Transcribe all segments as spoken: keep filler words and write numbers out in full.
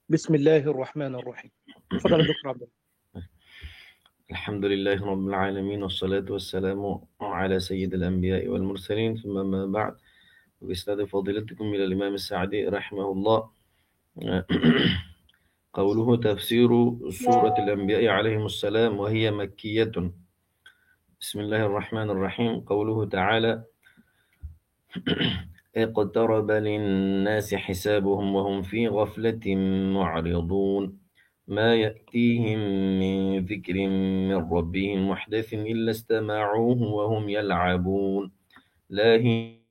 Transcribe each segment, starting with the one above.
بسم الله الرحمن الرحيم. تفضل يا دكتور عبد الله. الحمد لله رب العالمين، والصلاة والسلام على سيد الأنبياء والمرسلين، ثم ما بعد. بإسناد فضيلتكم إلى الإمام السعدي رحمه الله. قوله تفسير سورة الأنبياء عليهم السلام وهي مكية. بسم الله الرحمن الرحيم. قوله تعالى: اقترب للناس حسابهم وهم في غفلة معرضون، ما يأتيهم من ذكر من ربهم محدث إلا استمعوه وهم يلعبون، لاهية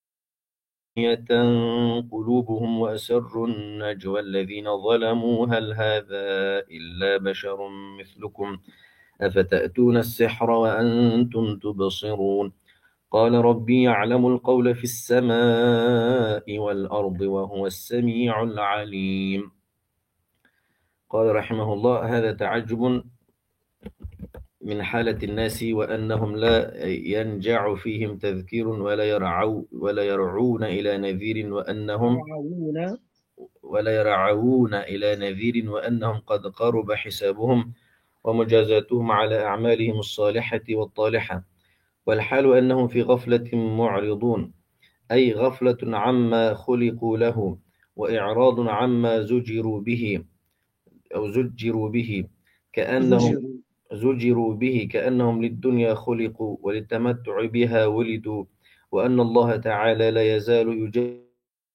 قلوبهم وأسروا النجوى الذين ظلموا هل هذا إلا بشر مثلكم أفتأتون السحر وأنتم تبصرون، قال ربي يعلم القول في السماء والأرض وهو السميع العليم. قال رحمه الله: هذا تعجب من حالة الناس، وأنهم لا ينجع فيهم تذكير ولا يرعو ولا يرعون إلى نذير، وأنهم يرعون. ولا يرعون إلى نذير وأنهم قد قرب حسابهم ومجازاتهم على أعمالهم الصالحة والطالحة، والحال أنهم في غفلة معرضون، أي غفلة عما خلقوا له، وإعراض عما زجروا به أو زجروا به، كأنهم زجروا. زجروا به كأنهم للدنيا خلقوا وللتمتع بها ولدوا، وأن الله تعالى لا يزال يجدد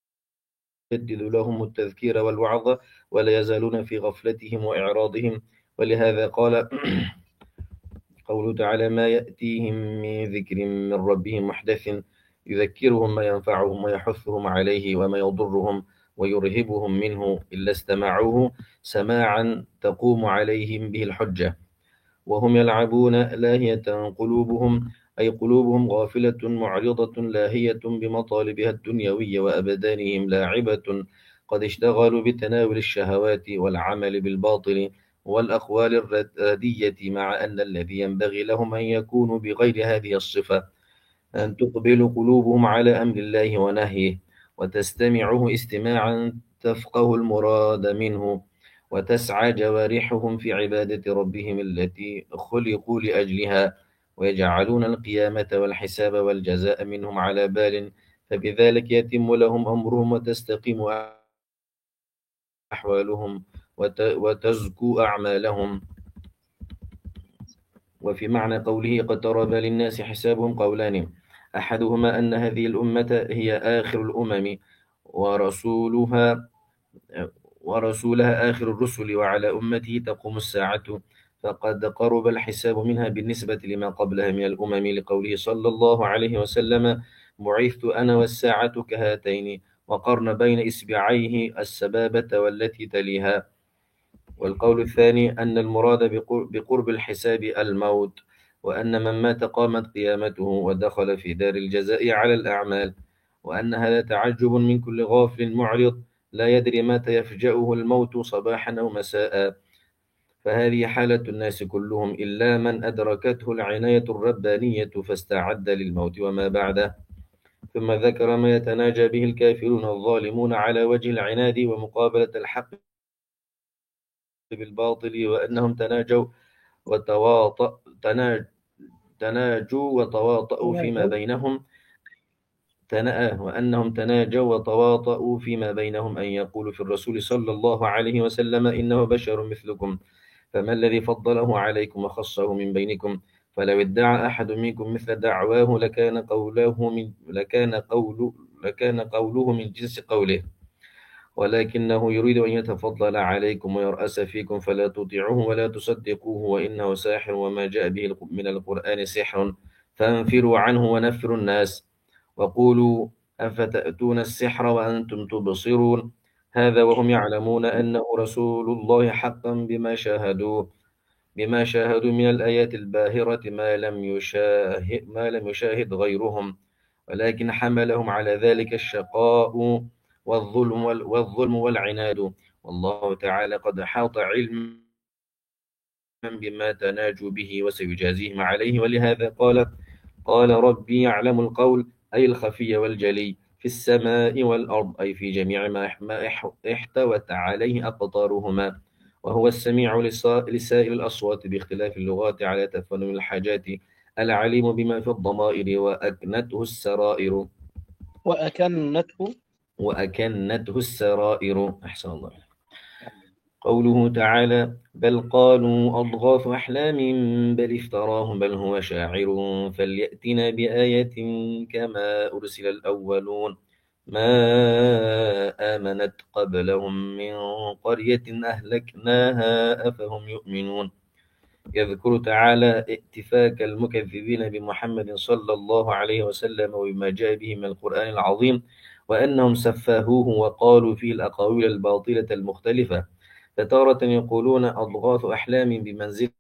لهم التذكير والوعظ، ولا يزالون في غفلتهم وإعراضهم. ولهذا قال قوله تعالى: ما يأتيهم من ذكر من ربهم محدث يذكرهم ما ينفعهم ويحثهم عليه وما يضرهم ويرهبهم منه إلا استمعوه سماعا تقوم عليهم به الحجة، وهم يلعبون لاهية قلوبهم، أي قلوبهم غافلة معرضة لاهية بمطالبها الدنيوية، وأبدانهم لاعبة قد اشتغلوا بتناول الشهوات والعمل بالباطل والأقوال الردية، مع أن الذي ينبغي لهم أن يكونوا بغير هذه الصفة، أن تقبل قلوبهم على أمر الله ونهيه، وتستمعه استماعا تفقه المراد منه، وتسعى جوارحهم في عبادة ربهم التي خلقوا لأجلها، ويجعلون القيامة والحساب والجزاء منهم على بال، فبذلك يتم لهم أمرهم وتستقيم أحوالهم وتزكو أعمالهم. وفي معنى قوله اقترب للناس حسابهم قولان: أحدهما أن هذه الأمة هي آخر الأمم ورسولها ورسولها آخر الرسل، وعلى أمته تقوم الساعة، فقد قرب الحساب منها بالنسبة لما قبلها من الأمم، لقوله صلى الله عليه وسلم: بعثت أنا والساعة كهاتين، وقرن بين إصبعيه السبابة والتي تليها. والقول الثاني أن المراد بقرب الحساب الموت، وأن من مات قامت قيامته ودخل في دار الجزاء على الأعمال، وأن هذا تعجب من كل غافل معرض لا يدري متى يفجأه الموت صباحا أو مساء، فهذه حالة الناس كلهم إلا من أدركته العناية الربانية فاستعد للموت وما بعده. ثم ذكر ما يتناجى به الكافرون الظالمون على وجه العناد ومقابلة الحق بالباطل، وأنهم تناجوا وتواطأ تناج تناجوا وتواطؤوا فيما تناجوا. بينهم تنأى وأنهم تناجوا وتواطؤوا فيما بينهم أن يقول في الرسول صلى الله عليه وسلم: إنه بشر مثلكم، فما الذي فضله عليكم وخصه من بينكم؟ فلو ادعى أحد منكم مثل دعواه لكان قوله من لكان قول لكان قوله من جنس قوله، ولكنه يريد أن يتفضل عليكم ويرأس فيكم، فلا تطيعوه ولا تصدقوه، وإنه ساحر، وما جاء به من القرآن سحر، فانفروا عنه ونفروا الناس، وقولوا أفتأتون السحر وأنتم تبصرون، هذا وهم يعلمون أنه رسول الله حقا بما شاهدوه بما شاهدوا من الآيات الباهرة ما لم يشاهد ما لم يشاهد غيرهم، ولكن حملهم على ذلك الشقاء والظلم والظلم والعناد، والله تعالى قد أحاط علما بما تناجوا به وسيجازيهم عليه. ولهذا قال قال ربي يعلم القول، أي الخفي والجلي، في السماء والأرض، أي في جميع ما احتوت عليه أقطارهما، وهو السميع لسائر الأصوات باختلاف اللغات على تفنن الحاجات، العليم بما في الضمائر، وأكنته السرائر وأكنته وأكنته السرائر أحسن الله. قوله تعالى: بل قالوا أضغاث أحلام بل افتراه بل هو شاعر فليأتنا بآية كما أرسل الأولون ما آمنت قبلهم من قرية أهلكناها أفهم يؤمنون. يذكر تعالى ائتفاك المكذبين بمحمد صلى الله عليه وسلم وبما جاء به من القرآن العظيم، وأنهم سفاهوه وقالوا فيه الأقاويل الباطلة المختلفة، فتارة يقولون أضغاث أحلام بمنزلة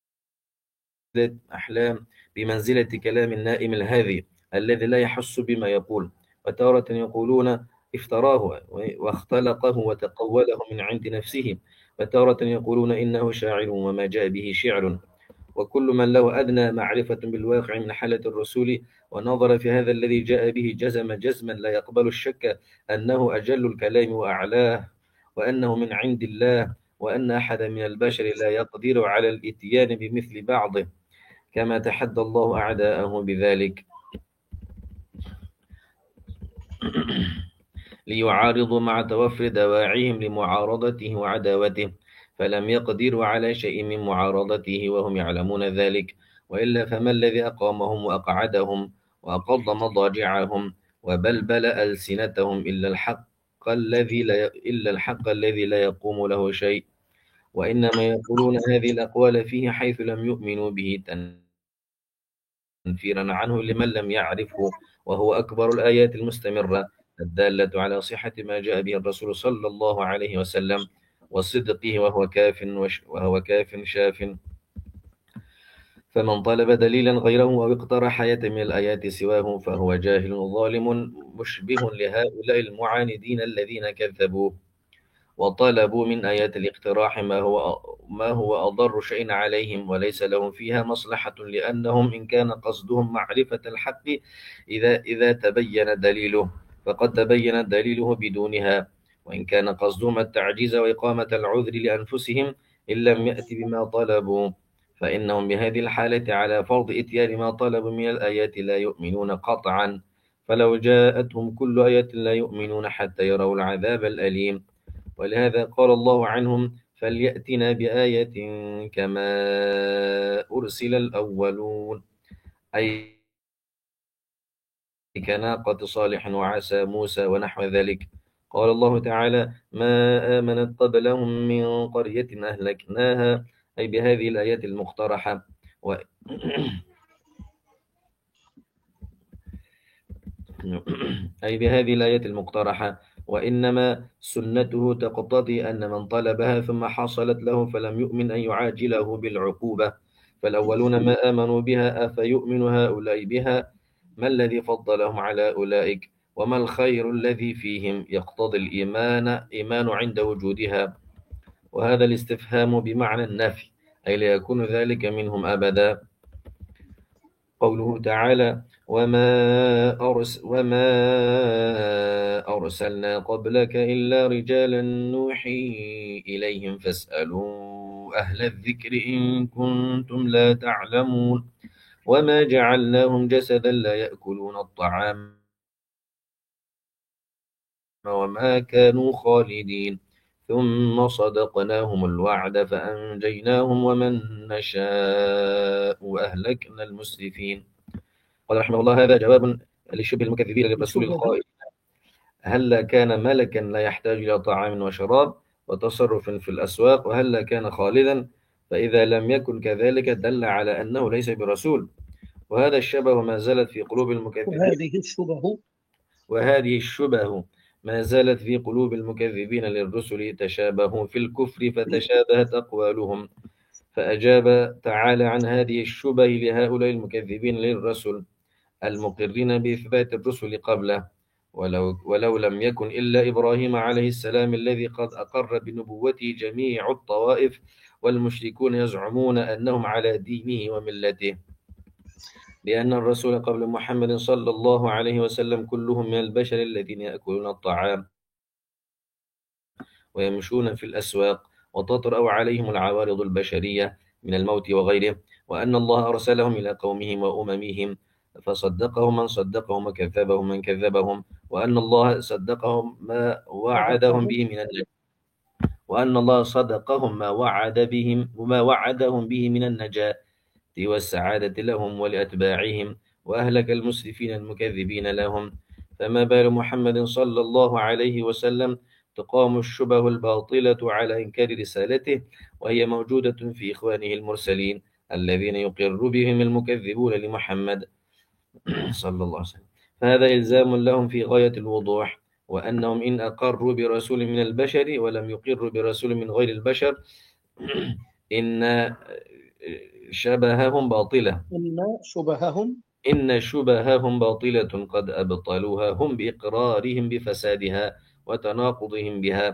أحلام بمنزلة كلام النائم الهاذي الذي لا يحس بما يقول، وتارة يقولون افتراه واختلقه وتقوله من عند نفسه، وتارة يقولون إنه شاعر وما جاء به شعر. وكل من له أدنى معرفة بالواقع من حالة الرسول ونظر في هذا الذي جاء به جزم جزما لا يقبل الشك أنه أجل الكلام وأعلاه، وأنه من عند الله، وأن أحد من البشر لا يقدر على الإتيان بمثل بعضه، كما تحدى الله أعداءه بذلك ليعارضوا مع توفر دواعيهم لمعارضته وعداوته، فلم يقدروا على شيء من معارضته وهم يعلمون ذلك، وإلا فما الذي أقامهم وأقعدهم وأقض مضاجعهم وبلبل ألسنتهم إلا الحق الذي لا إلا الحق الذي لا يقوم له شيء، وإنما يقولون هذه الأقوال فيه حيث لم يؤمنوا به تنفيرا عنه لمن لم يعرفه، وهو أكبر الآيات المستمرة الدالة على صحة ما جاء به الرسول صلى الله عليه وسلم وصدقه، وهو كاف وهو كاف شاف. فمن طلب دليلا غيره أو اقترح آية من الآيات سواه فهو جاهل ظالم مشبه لهؤلاء المعاندين الذين كذبوا وطلبوا من آيات الاقتراح ما هو ما هو أضر شيء عليهم وليس لهم فيها مصلحة، لأنهم إن كان قصدهم معرفة الحق إذا إذا تبين دليله فقد تبين دليله بدونها، وإن كان قصدهم التعجيز وإقامة العذر لأنفسهم إن لم يأت بما طلبوا فإنهم بهذه الحالة على فرض إتيان ما طلبوا من الآيات لا يؤمنون قطعا، فلو جاءتهم كل آية لا يؤمنون حتى يروا العذاب الأليم. ولهذا قال الله عنهم: فليأتنا بآية كما أرسل الأولون، أي كناقة صالح وعسى موسى ونحو ذلك. قال الله تعالى: ما آمنت قبلهم من قرية أهلكناها، أي بهذه الآيات المقترحة و... أي بهذه الآيات المقترحة، وإنما سنته تقتضي أن من طلبها ثم حصلت له فلم يؤمن أن يعاجله بالعقوبة، فالأولون ما آمنوا بها أفيؤمن هؤلاء بها؟ ما الذي فضلهم على أولئك؟ وما الخير الذي فيهم يقتضي الإيمان إيمان عند وجودها؟ وهذا الاستفهام بمعنى النفي، أي لا يكون ذلك منهم أبدا. قوله تعالى: وما, أرس وما أرسلنا قبلك إلا رجالا نوحي إليهم فاسألوا أهل الذكر إن كنتم لا تعلمون وما جعلناهم جسدا لا يأكلون الطعام وما كانوا خالدين ثم صدقناهم الوعد فأنجيناهم ومن نشاء وأهلكنا المسرفين. قال رحمه الله: هذا جواب لشبه المكذبين للرسول القائل: هل كان ملكا لا يحتاج إلى طعام وشراب وتصرف في الأسواق، وهل كان خالدا؟ فإذا لم يكن كذلك دل على أنه ليس برسول. وهذا الشبه ما زالت في قلوب المكذبين وهذه الشبه وهذه الشبه ما زالت في قلوب المكذبين للرسل، تشابهوا في الكفر فتشابهت أقوالهم، فأجاب تعالى عن هذه الشبه لهؤلاء المكذبين للرسل المقرين بإثبات الرسل قبله، ولو, ولو لم يكن إلا إبراهيم عليه السلام الذي قد أقر بنبوته جميع الطوائف، والمشركون يزعمون أنهم على دينه وملته. لأن الرسول قبل محمد صلى الله عليه وسلم كلهم من البشر الذين يأكلون الطعام ويمشون في الأسواق وتطرأ عليهم العوارض البشرية من الموت وغيره، وأن الله أرسلهم إلى قومهم وأممهم فصدقهم من صدقهم وكذبهم من كذبهم، وأن الله صدقهم ما وعدهم صدقه. به من النجاة وأن الله صدقهم ما وعد بهم وما وعدهم به من النجاة والسعادة لهم ولأتباعهم، وأهلك المسرفين المكذبين لهم. فما بال محمد صلى الله عليه وسلم تقام الشبه الباطلة على إنكار رسالته وهي موجودة في إخوانه المرسلين الذين يقر بهم المكذبون لمحمد صلى الله عليه وسلم. فهذا إلزام لهم في غاية الوضوح، وأنهم إن أقروا برسول من البشر ولم يقروا برسول من غير البشر إن شبههم باطلة إن شبههم إن شبههم باطلة قد أبطلوها هم بإقرارهم بفسادها وتناقضهم بها.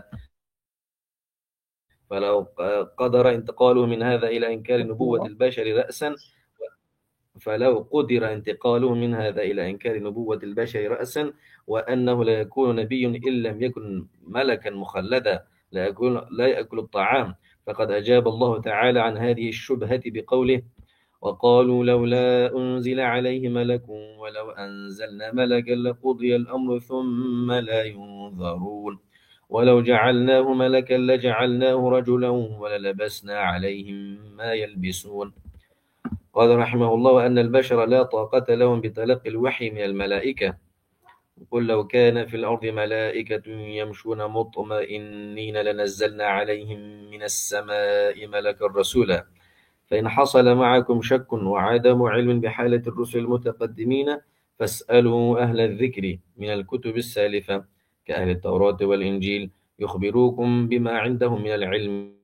فلو قدر انتقاله من هذا إلى إنكار نبوة البشر رأسا فلو قدر انتقاله من هذا إلى إنكار نبوة البشر رأسا وأنه لا يكون نبي إن لم يكن ملكا مخلدا لا يكون لا يأكل الطعام، فقد أجاب الله تعالى عن هذه الشبهة بقوله: وقالوا لولا أنزل عليه ملك ولو أنزلنا ملكا لقضي الأمر ثم لا ينظرون ولو جعلناه ملكا لجعلناه رجلا وللبسنا عليهم ما يلبسون. قال رحمه الله أن البشر لا طاقة لهم بتلقي الوحي من الملائكة. قل لو كان في الأرض ملائكة يمشون مطمئنين لنزلنا عليهم من السماء ملكا رسولا. فإن حصل معكم شك وعدم علم بحالة الرسل المتقدمين فاسألوا أهل الذكر من الكتب السالفة كأهل التوراة والإنجيل يخبروكم بما عندهم من العلم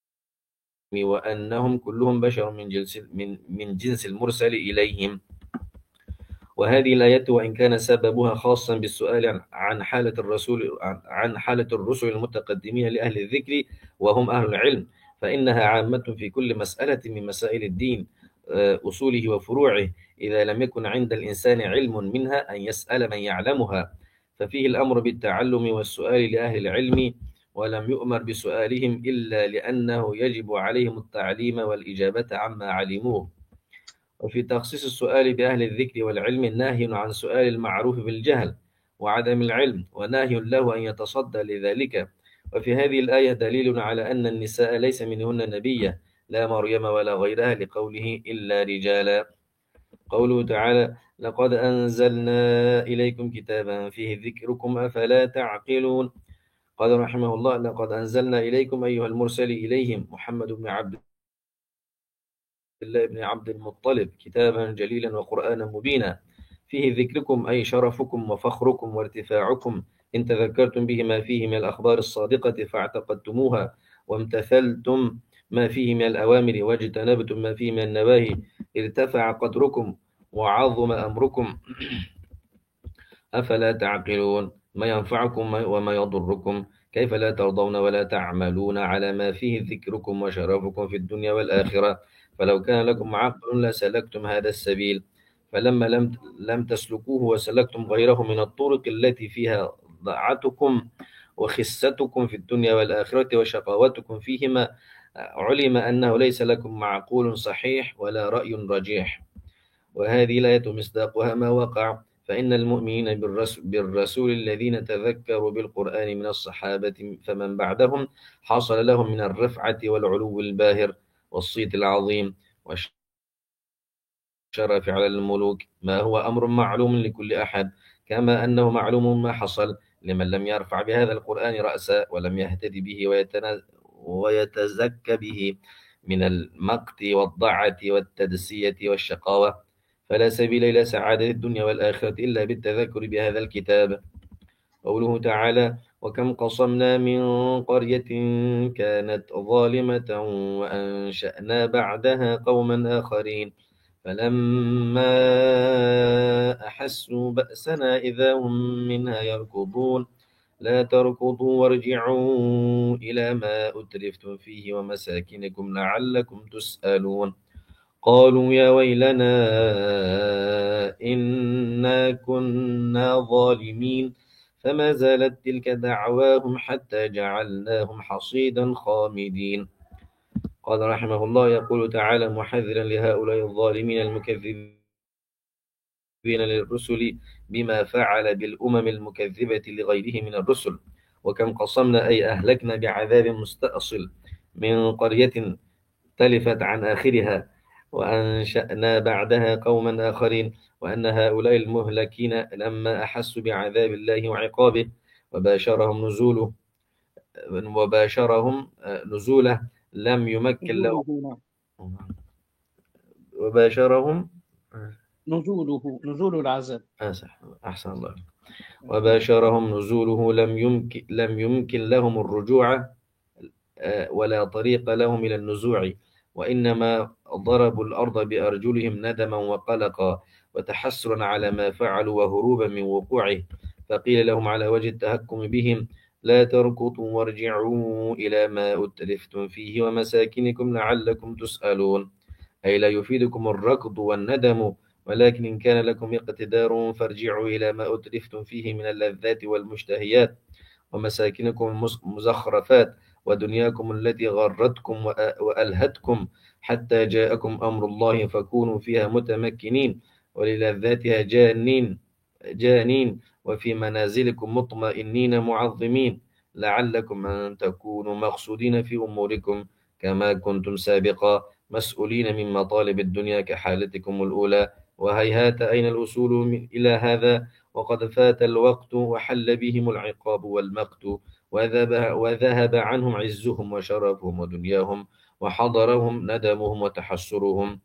وأنهم كلهم بشر من جنس, من, من جنس المرسل إليهم. وهذه الآيات وإن كان سببها خاصا بالسؤال عن حالة الرسول عن حالة الرسل المتقدمين لأهل الذكر وهم أهل العلم، فإنها عامة في كل مسألة من مسائل الدين أصوله وفروعه، إذا لم يكن عند الإنسان علم منها أن يسأل من يعلمها، ففيه الأمر بالتعلم والسؤال لأهل العلم، ولم يؤمر بسؤالهم إلا لأنه يجب عليهم التعليم والإجابة عما علموه. وفي تخصيص السؤال بأهل الذكر والعلم ناهي عن سؤال المعروف بالجهل وعدم العلم، وناهي له أن يتصدى لذلك. وفي هذه الآية دليل على أن النساء ليس منهن نبية لا مريم ولا غيرها لقوله إلا رجالا. قوله تعالى: لقد أنزلنا إليكم كتابا فيه ذكركم أفلا تعقلون. قال رحمه الله: لقد أنزلنا إليكم أيها المرسل إليهم محمد بن عبد الله بن عبد المطلب كتابا جليلا وقرآنا مبينا فيه ذكركم أي شرفكم وفخركم وارتفاعكم، إن تذكرتم به ما فيه من الأخبار الصادقة فاعتقدتموها وامتثلتم ما فيه من الأوامر واجتنبتم ما فيه من النواهي ارتفع قدركم وعظم أمركم. أفلا تعقلون؟ ما ينفعكم وما يضركم؟ كيف لا ترضون ولا تعملون على ما فيه ذكركم وشرفكم في الدنيا والآخرة؟ فلو كان لكم عقل لسلكتم هذا السبيل، فلما لم لم تسلكوه وسلكتم غيره من الطرق التي فيها ضاعتكم وخستكم في الدنيا والآخرة وشقاوتكم فيهما، علم أنه ليس لكم معقول صحيح ولا رأي رجيح. وهذه الآية مصداقها ما وقع، فإن المؤمنين بالرسول, بالرسول الذين تذكروا بالقرآن من الصحابة فمن بعدهم حصل لهم من الرفعة والعلو الباهر والصيت العظيم والشرف على الملوك ما هو أمر معلوم لكل أحد، كما أنه معلوم ما حصل لمن لم يرفع بهذا القرآن رأسا ولم يهتدي به ويتزكى به من المقت والضعة والتدسية والشقاوة. فلا سبيل إلى سعادة الدنيا والآخرة إلا بالتذكر بهذا الكتاب. قوله تعالى: وكم قصمنا من قرية كانت ظالمة وأنشأنا بعدها قوما آخرين فلما أحسوا بأسنا إذا هم منها يركضون لا تركضوا وارجعوا إلى ما أترفتم فيه ومساكنكم لعلكم تسألون. قالوا يا ويلنا إنا كنا ظالمين فما زالت تلك دعواهم حتى جعلناهم حصيدا خامدين. قال رحمه الله يقول تعالى محذرا لهؤلاء الظالمين المكذبين للرسل بما فعل بالأمم المكذبة لغيره من الرسل، وكم قصمنا أي أهلكنا بعذاب مستأصل من قرية تلفت عن آخرها وأنشأنا بعدها قوما آخرين، وأن هؤلاء المهلكين لما أحسوا بعذاب الله وعقابه وباشرهم نزوله وباشرهم نزوله لم يمكن لهم نزوله نعم. وباشرهم نزوله نزول العذاب. أحسن الله. وباشرهم نزوله لم يمكن لم يمكن لهم الرجوع ولا طريق لهم إلى النزوع، وإنما ضربوا الأرض بأرجلهم ندما وقلقا وتحسرا على ما فعلوا وهروبا من وقوعه، فقيل لهم على وجه التهكم بهم لا تركضوا وارجعوا إلى ما أتلفتم فيه ومساكنكم لعلكم تسألون، أي لا يفيدكم الركض والندم، ولكن إن كان لكم اقتدار فارجعوا إلى ما أتلفتم فيه من اللذات والمشتهيات ومساكنكم المزخرفات ودنياكم التي غرتكم وألهتكم حتى جاءكم أمر الله فكونوا فيها متمكنين وللذاتها جانين جانين وفي منازلكم مطمئنين معظمين لعلكم أن تكونوا مقصودين في أموركم كما كنتم سابقا مسؤولين من مطالب الدنيا كحالتكم الأولى، وهيهات أين الوصول إلى هذا وقد فات الوقت وحل بهم العقاب والمقت وذهب, وذهب عنهم عزهم وشرفهم ودنياهم وحضرهم ندمهم وتحسرهم،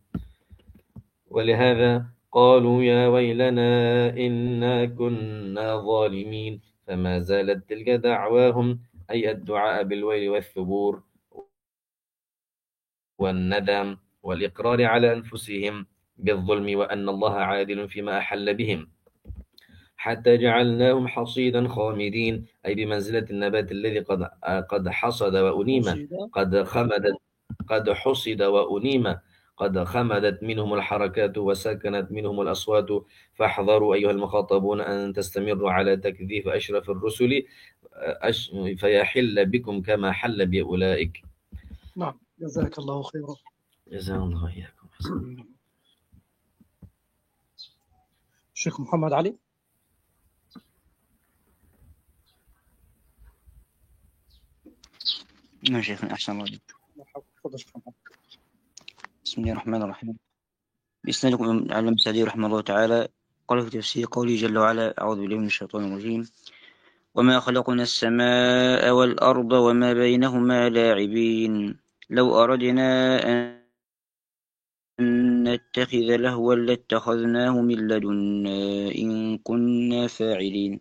ولهذا قالوا يا ويلنا إنا كنا ظالمين فما زالت تلك دعواهم أي الدعاء بالويل والثبور والندم والإقرار على أنفسهم بالظلم وأن الله عادل فيما أحل بهم حتى جعلناهم حصيدا خامدين، أي بمنزلة النبات الذي قد قد حصد وأنيم قد خمدت قد حصد وأنيم قد خمدت منهم الحركات وسكنت منهم الأصوات، فاحذروا أيها المخاطبون أن تستمروا على تكذيب أشرف الرسل فيحل بكم كما حل بأولئك. نعم جزاك الله خيرا. جزاك الله إياكم. الشيخ محمد علي. نعم شيخنا أحسن الله. بسم الله الرحمن الرحيم. بإسنادكم على المسعدي رحمه الله تعالى قال في تفسير قوله جل وعلا أعوذ بالله من الشيطان الرجيم وما خلقنا السماء والأرض وما بينهما لاعبين لو أردنا أن نتخذ لهوا لاتخذناه من لدنا إن كنا فاعلين.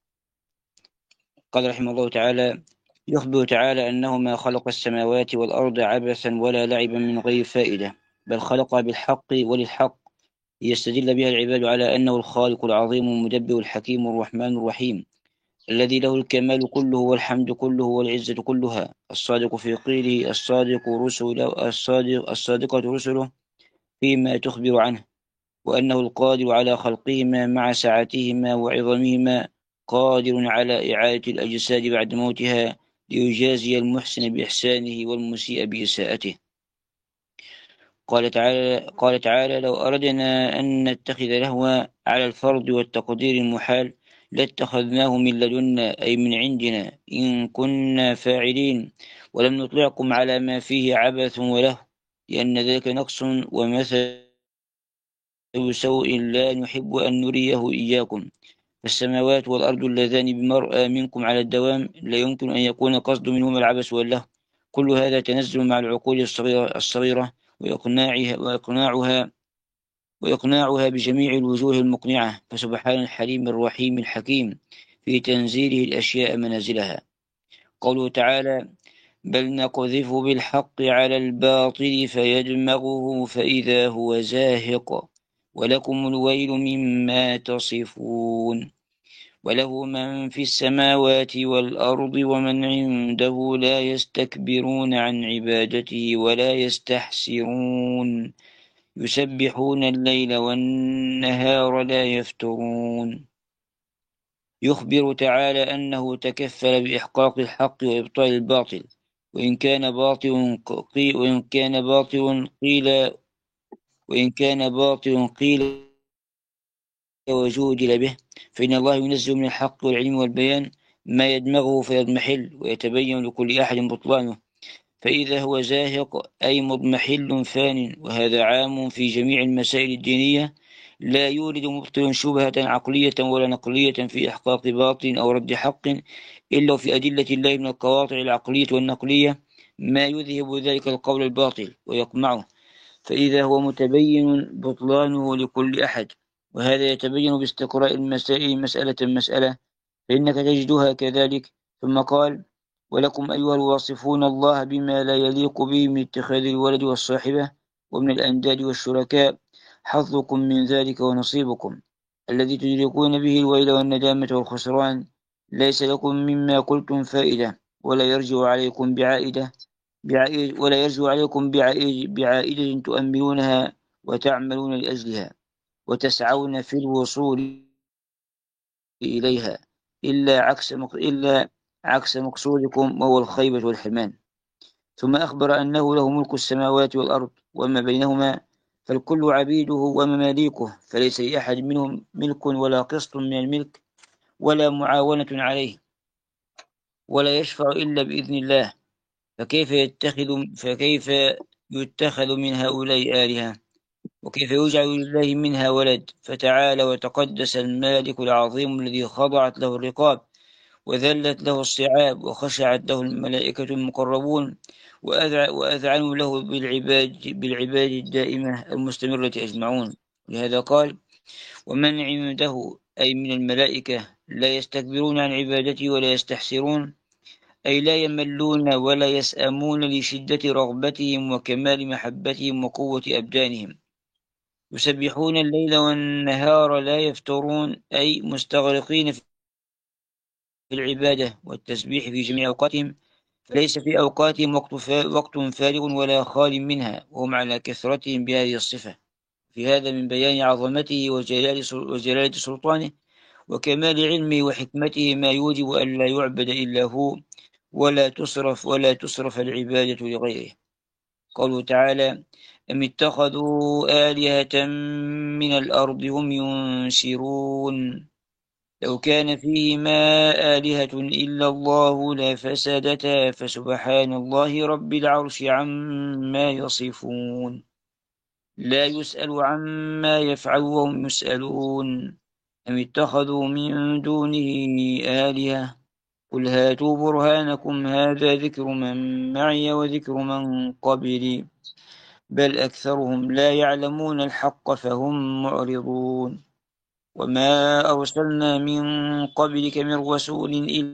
قال رحمه الله تعالى يخبر تعالى أنه ما خلق السماوات والأرض عبثا ولا لعبا من غير فائدة، بل خلق بالحق وللحق ليستدل بها العباد على أنه الخالق العظيم المدبر الحكيم الرحمن الرحيم الذي له الكمال كله والحمد كله والعزة كلها، الصادق في قيله الصادق رسله الصادق الصادقة رسله فيما تخبر عنه، وأنه القادر على خلقهما مع سعتهما وعظمهما، قادر على إعادة الأجساد بعد موتها ليجازي المحسن بإحسانه والمسيء بإساءته. قال تعالى, قال تعالى لو أردنا أن نتخذ لهوا على الفرض والتقدير المحال لاتخذناه من لدنا أي من عندنا إن كنا فاعلين، ولم نطلعكم على ما فيه عبث وله لأن ذلك نقص ومثل سوء لا نحب أن نريه إياكم، فالسماوات والأرض اللذان بمرأى منكم على الدوام لا يمكن أن يكون قصد منهما العبث والله، كل هذا تنزل مع العقول الصغيرة, الصغيرة وإقناعها, وإقناعها, وإقناعها بجميع الوجوه المقنعة، فسبحان الحليم الرحيم الحكيم في تنزيله الأشياء منازلها. قوله تعالى بل نقذف بالحق على الباطل فيدمغه فإذا هو زاهق ولكم الويل مما تصفون وله من في السماوات والأرض ومن عنده لا يستكبرون عن عبادته ولا يستحسرون يسبحون الليل والنهار لا يفترون. يخبر تعالى أنه تكفل بإحقاق الحق وإبطال الباطل، وإن كان باطل قيل وإن كان باطل قيل وإن كان باطل قيل وجودل به، فإن الله ينزل من الحق والعلم والبيان ما يدمغه فيضمحل ويتبين لكل أحد بطلانه، فإذا هو زاهق أي مضمحل فان، وهذا عام في جميع المسائل الدينية، لا يورد مبطل شبهة عقلية ولا نقلية في إحقاق باطل أو رد حق إلا في أدلة الله من القواطع العقلية والنقلية ما يذهب ذلك القول الباطل ويقمعه، فإذا هو متبين بطلانه لكل أحد. وهذا يتبين باستقراء المسائل مسألة مسألة، فإنك تجدها كذلك. ثم قال: ولكم أيها الواصفون الله بما لا يليق به من اتخاذ الولد والصاحبة ومن الأنداد والشركاء حظكم من ذلك ونصيبكم الذي تدركون به الويل والندامة والخسران، ليس لكم مما قلتم فائدة ولا يرجع عليكم بعائدة بعائد ولا يرجع عليكم بعائد بعائدة تؤمنونها وتعملون لأجلها وتسعون في الوصول إليها إلا عكس إلا عكس مقصودكم وهو الخيبة والحرمان. ثم أخبر أنه له ملك السماوات والأرض وما بينهما، فالكل عبيده ومماليكه، فليس لأحد منهم ملك ولا قسط من الملك ولا معاونة عليه، ولا يشفع إلا بإذن الله، فكيف يتخذ فكيف يتخذ من هؤلاء آلهة، وكيف يجعل لله منها ولد؟ فتعالى وتقدس المالك العظيم الذي خضعت له الرقاب وذلت له الصعاب وخشعت له الملائكة المقربون وأذعنوا له بالعباد بالعباد الدائمة المستمرة أجمعون. لهذا قال: ومن عنده أي من الملائكة لا يستكبرون عن عبادته ولا يستحسرون، أي لا يملون ولا يسأمون لشدة رغبتهم وكمال محبتهم وقوة أبدانهم. يسبحون الليل والنهار لا يفترون، أي مستغرقين في العبادة والتسبيح في جميع أوقاتهم، فليس في أوقاتهم وقت فارغ ولا خال منها، وهم على كثرتهم بهذه الصفة. في هذا من بيان عظمته وجلالة سلطانه وكمال علمه وحكمته ما يوجب أن لا يعبد إلا هو ولا تصرف ولا تصرف العبادة لغيره. قوله تعالى: أم اتخذوا آلهة من الأرض هم ينشرون، لو كان فيهما آلهة إلا الله لفسدتا فسبحان الله رب العرش عما يصفون، لا يسأل عما يفعل وهم يسألون. أم اتخذوا من دونه آلهة قل هاتوا برهانكم هذا ذكر من معي وذكر من قبلي بل أكثرهم لا يعلمون الحق فهم معرضون. وما أرسلنا من قبلك من رسول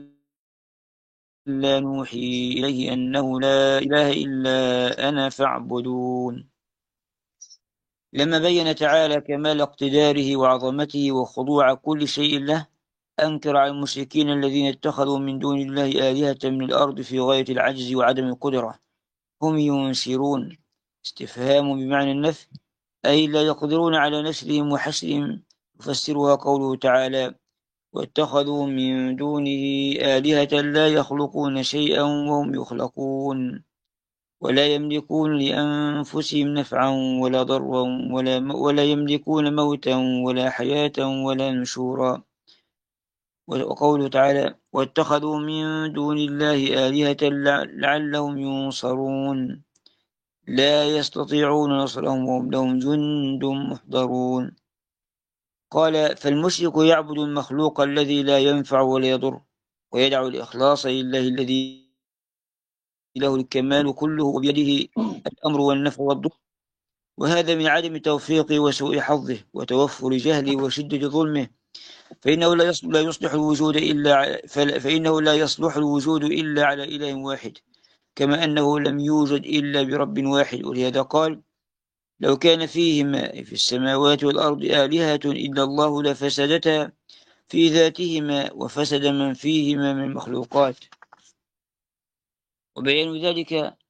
إلا نوحي إليه أنه لا إله إلا أنا فاعبدون. لما بين تعالى كمال اقتداره وعظمته وخضوع كل شيء له، أنكر على المشركين الذين اتخذوا من دون الله آلهة من الأرض في غاية العجز وعدم القدرة. هم ينشرون استفهام بمعنى النفي، أي لا يقدرون على نشرهم وحشرهم. يفسرها قوله تعالى: واتخذوا من دونه آلهة لا يخلقون شيئا وهم يخلقون ولا يملكون لأنفسهم نفعا ولا ضرا ولا, ولا يملكون موتا ولا حياة ولا نشورا. وقوله تعالى: واتخذوا من دون الله آلهة لعلهم ينصرون لا يستطيعون نصرهم وهم لهم جند محضرون. قال: فالمشرك يعبد المخلوق الذي لا ينفع ولا يضر، ويدعو الإخلاص لله الذي له الكمال كله وبيده الأمر والنفع والضر، وهذا من عدم توفيقه وسوء حظه وتوفر جهله وشدة ظلمه، فإنه لا يصلح الوجود إلا فإنه لا يصلح الوجود إلا على إله واحد، كما أنه لم يوجد إلا برب واحد. ولهذا قال: لو كان فيهما في السماوات والأرض آلهة إلا الله لفسدتا في ذاتهما وفسد من فيهما من المخلوقات. وبيان ذلك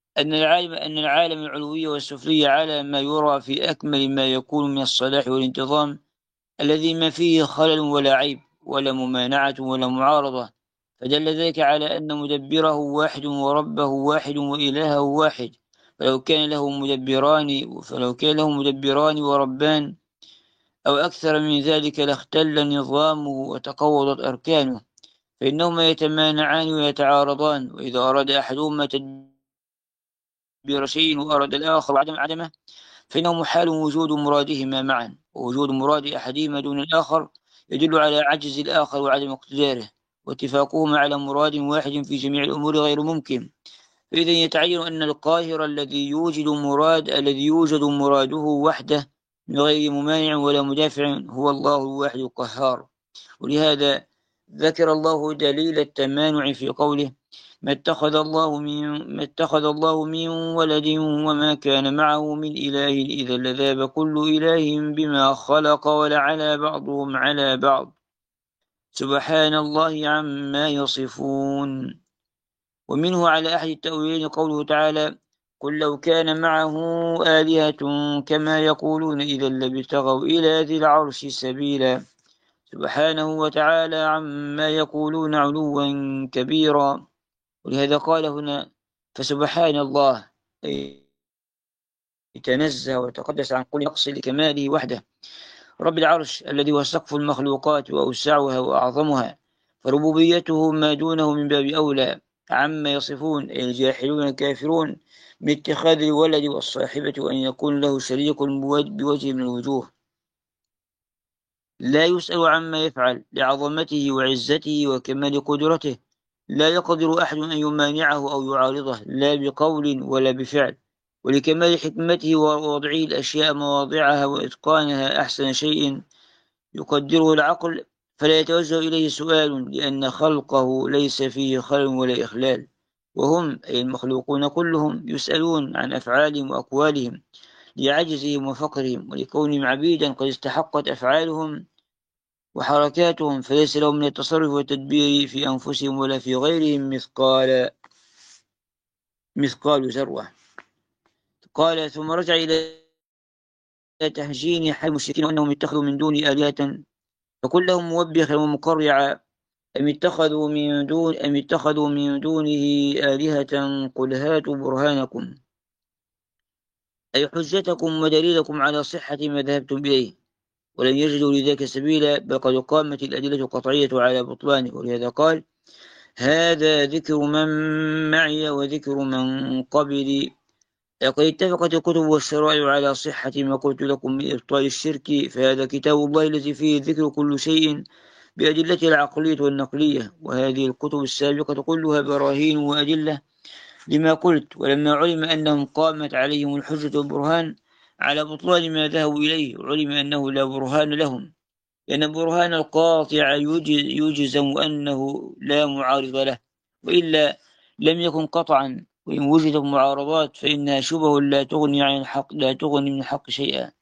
أن العالم أن العالم العلوي والسفلي على ما يرى في أكمل ما يكون من الصلاح والانتظام الذي ما فيه خلل ولا عيب ولا ممانعة ولا معارضة، فدل ذلك على أن مدبره واحد وربه واحد وإلهه واحد. فلو كان له مدبران فلو كان له مدبران وربان أو أكثر من ذلك لاختل نظامه وتقوضت أركانه، فإنهما يتمانعان ويتعارضان، وإذا أراد أحدهما تدبير شيء وأراد الآخر عدم عدمه فإنه محال وجود مرادهما معا، ووجود مراد أحدهما دون الآخر يدل على عجز الآخر وعدم اقتداره، واتفاقهما على مراد واحد في جميع الأمور غير ممكن. فإذا يتعين أن القاهر الذي يوجد مراد الذي يوجد مراده وحده من غير ممانع ولا مدافع هو الله الواحد القهار. ولهذا ذكر الله دليل التمانع في قوله: ما اتخذ الله من ما اتخذ الله من ولد وما كان معه من إله إذا لذاب كل إله بما خلق ولعلى بعضهم على بعض سبحان الله عما يصفون. ومنه على أحد التأويلين قوله تعالى: قل لو كان معه آلهة كما يقولون إذا لابتغوا إلى ذي العرش سبيلا، سبحانه وتعالى عما يقولون علوا كبيرا. ولهذا قال هنا: فسبحان الله، أي تنزه وتقدس عن كل نقص لكماله وحده، رب العرش الذي هو سقف المخلوقات وأوسعها وأعظمها، فربوبيته ما دونه من باب أولى عما يصفون أي الجاحلون الكافرون من اتخاذ الولد والصاحبة وأن يكون له شريك بوجه من الوجوه. لا يسأل عما يفعل لعظمته وعزته وكمال قدرته، لا يقدر أحد أن يمانعه أو يعارضه لا بقول ولا بفعل، ولكمال حكمته ووضعه الأشياء مواضعها وإتقانها أحسن شيء يقدره العقل، فلا يتوجه إليه سؤال، لأن خلقه ليس فيه خلل ولا إخلال، وهم أي المخلوقون كلهم يسألون عن أفعالهم وأقوالهم لعجزهم وفقرهم، ولكونهم عبيدا قد استحقت أفعالهم وحركاتهم، فليس لهم من التصرف والتدبير في أنفسهم ولا في غيرهم مثقال مثقال ذرة. قال: ثم رجع إلى تهجين حال المشركين وأنهم اتخذوا من دون آلهة، فقل لهم موبخا ومقرعا: أم اتخذوا من دون أم اتخذوا من دونه آلهة قل هاتوا برهانكم، أي حجتكم ودليلكم على صحة ما ذهبتم إليه، ولن يجدوا لذاك سبيلا، بل قد قامت الأدلة القطعية على بطلانه. ولهذا قال: هذا ذكر من معي وذكر من قبلي، لقد اتفقت الكتب والشرائع على صحة ما قلت لكم من إبطال الشرك، فهذا كتاب الله الذي فيه ذكر كل شيء بأدلته العقلية والنقلية، وهذه الكتب السابقة كلها براهين وأدلة لما قلت. ولما علم أنهم قامت عليهم الحجة والبرهان على بطلان ما ذهبوا إليه، علم أنه لا برهان لهم، لأن البرهان القاطع يجزم أنه لا معارض له، وإلا لم يكن قطعا، وإن وجدت معارضات فإنها شبه لا تغني عن الحق لا تغني من الحق شيئا.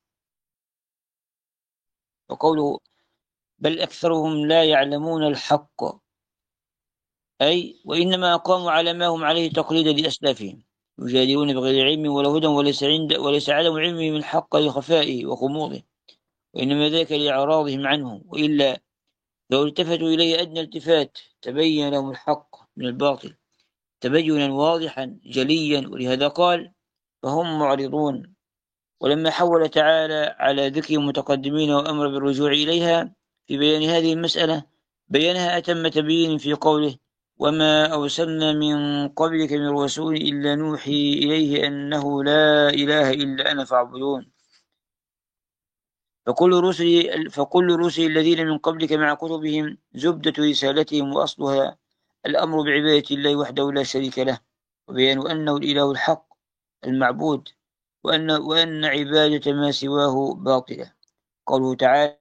وقوله: بل أكثرهم لا يعلمون الحق، أي وإنما قاموا على ما هم عليه تقليدا لأسلافهم، يجادلون بغير علم ولا هدى، وليس عند وليس عدم علمهم الحق لخفائه وغموضه، وإنما ذاك لإعراضهم عنه، وإلا لو التفتوا إليه أدنى التفات تبين لهم الحق من الباطل تبينا واضحا جليا. ولهذا قال: فهم معرضون. ولما حول تعالى على ذكر المتقدمين وأمر بالرجوع إليها في بيان هذه المسألة، بينها أتم تبيين في قوله: وما أرسلنا من قبلك من رسول إلا نوحي إليه أنه لا إله إلا أنا فاعبدون. فكل رسل فكل رسل الذين من قبلك مع كتبهم زبدة رسالتهم وأصلها الأمر بعبادة الله وحده لا شريك له، وبيان أنه الإله الحق المعبود، وأن وأن عبادة ما سواه باطلة. قوله تعالى: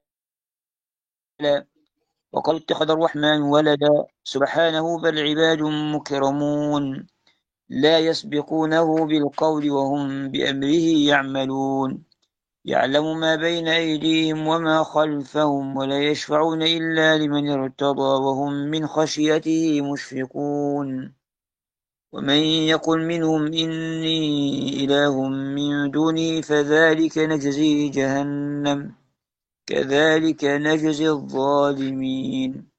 وقال اتخذ الرحمن ولدا سبحانه بل عباد مكرمون لا يسبقونه بالقول وهم بأمره يعملون، يعلم ما بين أيديهم وما خلفهم ولا يشفعون إلا لمن ارتضى وهم من خشيته مشفقون. ومن يقل منهم إني إله من دونه فذلك نجزيه جهنم كذلك نجزي الظالمين.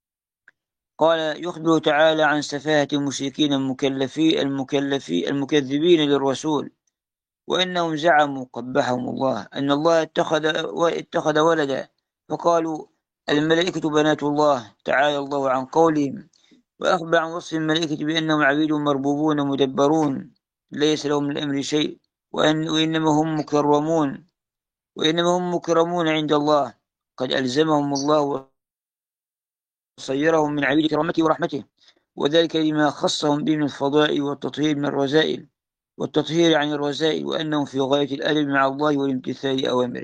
قال يخبر تعالى عن سفاهة المشركين المكلفين المكلفين المكذبين للرسول، وأنهم زعموا قبحهم الله أن الله اتخذ اتخذ ولدا، فقالوا الملائكة بنات الله تعالى الله عن قولهم، وأخبر عن وصف الملائكة بأنهم عبيد مربوبون مدبرون ليس لهم من الأمر شيء، وأن وإنما هم مكرمون وإنما هم مكرمون عند الله، قد ألزمهم الله وصيرهم من عبيد كرامته ورحمته، وذلك لما خصهم به من الفضائل والتطهير من الرذائل والتطهير عن الرذائل، وأنهم في غاية الأدب مع الله والامتثال أوامره.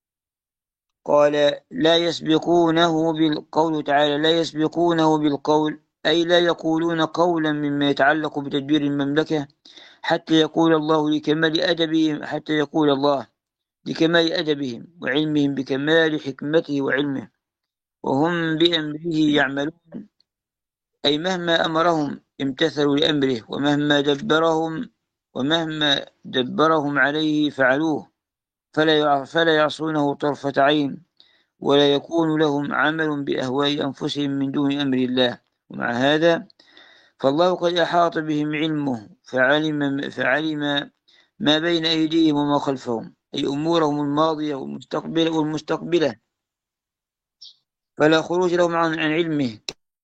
قال لا يسبقونه بالقول تعالى لا يسبقونه بالقول أي لا يقولون قولا مما يتعلق بتدبير المملكة حتى يقول الله لكمال أدبهم حتى يقول الله لكمال أدبهم وعلمهم بكمال حكمته وعلمه، وهم بأمره يعملون أي مهما أمرهم امتثلوا لأمره، ومهما دبرهم ومهما دبرهم عليه فعلوه، فلا فلا يعصونه طرفة عين، ولا يكون لهم عمل بأهواء أنفسهم من دون أمر الله. ومع هذا فالله قد أحاط بهم علمه فعلم, فعلم ما بين أيديهم وما خلفهم، أي أمورهم الماضية والمستقبلة, والمستقبلة فلا خروج لهم عن علمه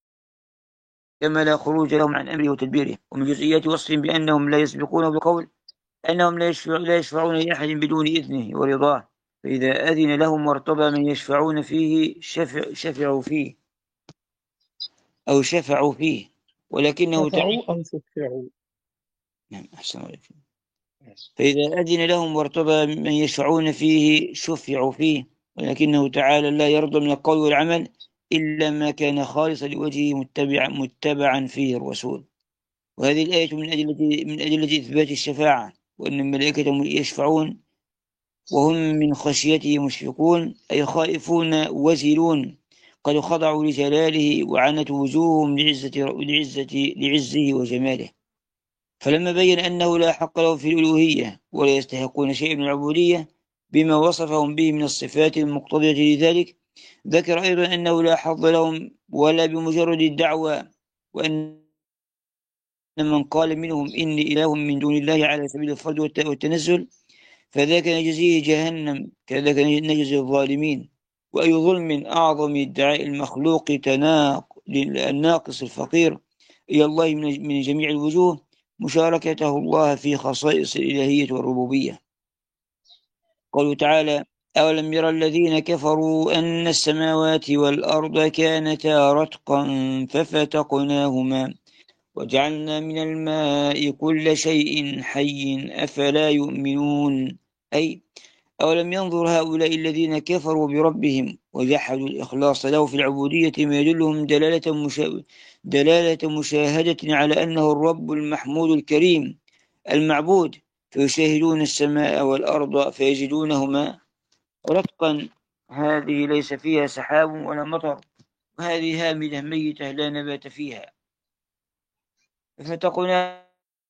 كما لا خروج لهم عن أمره وتدبيره. ومن جزئيات وصفهم بأنهم لا يسبقونه بقول أنهم لا يشفعون لأحد بدون إذنه ورضاه، فإذا أذن لهم وارتضى من يشفعون فيه شفع شفعوا فيه أو شفعوا فيه، ولكنه تعالى شفعوا أو شفعوا. نعم أحسن عليكم. فإذا أذن لهم وارتضى من يشفعون فيه شفعوا فيه، ولكنه تعالى لا يرضى من القول والعمل إلا ما كان خالصا لوجهه متبعا متبعا فيه الرسول. وهذه الآية من أدلة من أدلة إثبات الشفاعة، وأن الملائكة يشفعون وهم من خشيته مشفقون أي خائفون وزلون قد خضعوا لجلاله وعنت وجوههم لعزة لعزة لعزه وجماله. فلما بين أنه لا حق له في الألوهية ولا يستحقون شيء من العبودية بما وصفهم به من الصفات المقتضية لذلك، ذكر أيضا أنه لا حظ لهم ولا بمجرد الدعوة، وأن من قال منهم إني إله من دون الله على سبيل الفرد والتنزل فذاك نجزيه جهنم كذاك نجزي الظالمين. وأي ظلم أعظم ادعاء المخلوق تناق الناقص الفقير إلى الله من جميع الوجوه مشاركته الله في خصائص الإلهية والربوبية. قالوا تعالى أولم يرى الذين كفروا أن السماوات والأرض كانتا رتقا ففتقناهما وجعلنا من الماء كل شيء حي أفلا يؤمنون أي أولم ينظر هؤلاء الذين كفروا بربهم وجحدوا الإخلاص له في العبودية ما يدلهم دلالة, مشا... دلالة مشاهدة على أنه الرب المحمود الكريم المعبود، فيشاهدون السماء والأرض فيجدونهما رتقا، هذه ليس فيها سحاب ولا مطر، وهذه هامدة ميتة لا نبات فيها، فتقناهما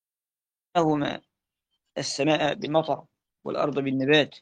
السماء بالمطر والأرض بالنبات.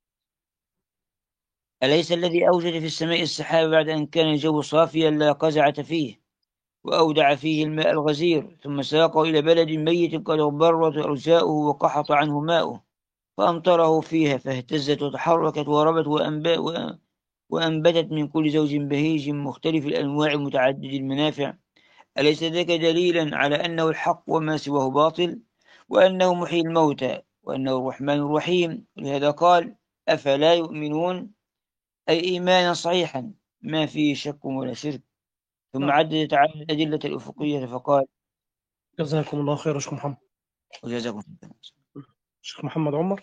أليس الذي أوجد في السماء السحاب بعد أن كان الجو صافيا لا قزعة فيه، وأودع فيه الماء الغزير ثم ساقه إلى بلد ميت قد برت أرجاؤه وقحط عنه ماؤه فأمطره فيها فاهتزت وتحركت وربت وأنبتت من كل زوج بهيج مختلف الأنواع متعدد المنافع؟ أليس ذاك دليلا على أنه الحق وما سواه باطل، وأنه محيي الموتى وأنه الرحمن الرحيم؟ ولهذا قال أفلا يؤمنون أي إيمانا صحيحا ما فيه شك ولا شرك. ثم نعم. عدد تعالى الأدلة الأفقية فقال جزاكم الله خير شيخ محمد. وجزاكم شيخ محمد عمر.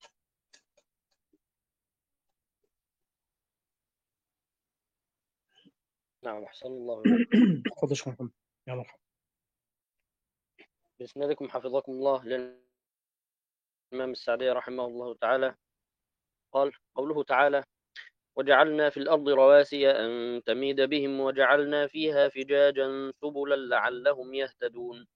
نعم أحسن الله إليكم. تفضل شيخ محمد. يا مرحبا. بإسنادكم حفظكم الله للإمام السعدي رحمه الله تعالى قال قوله تعالى وجعلنا في الأرض رواسي أن تميد بهم وجعلنا فيها فجاجا سبلا لعلهم يهتدون.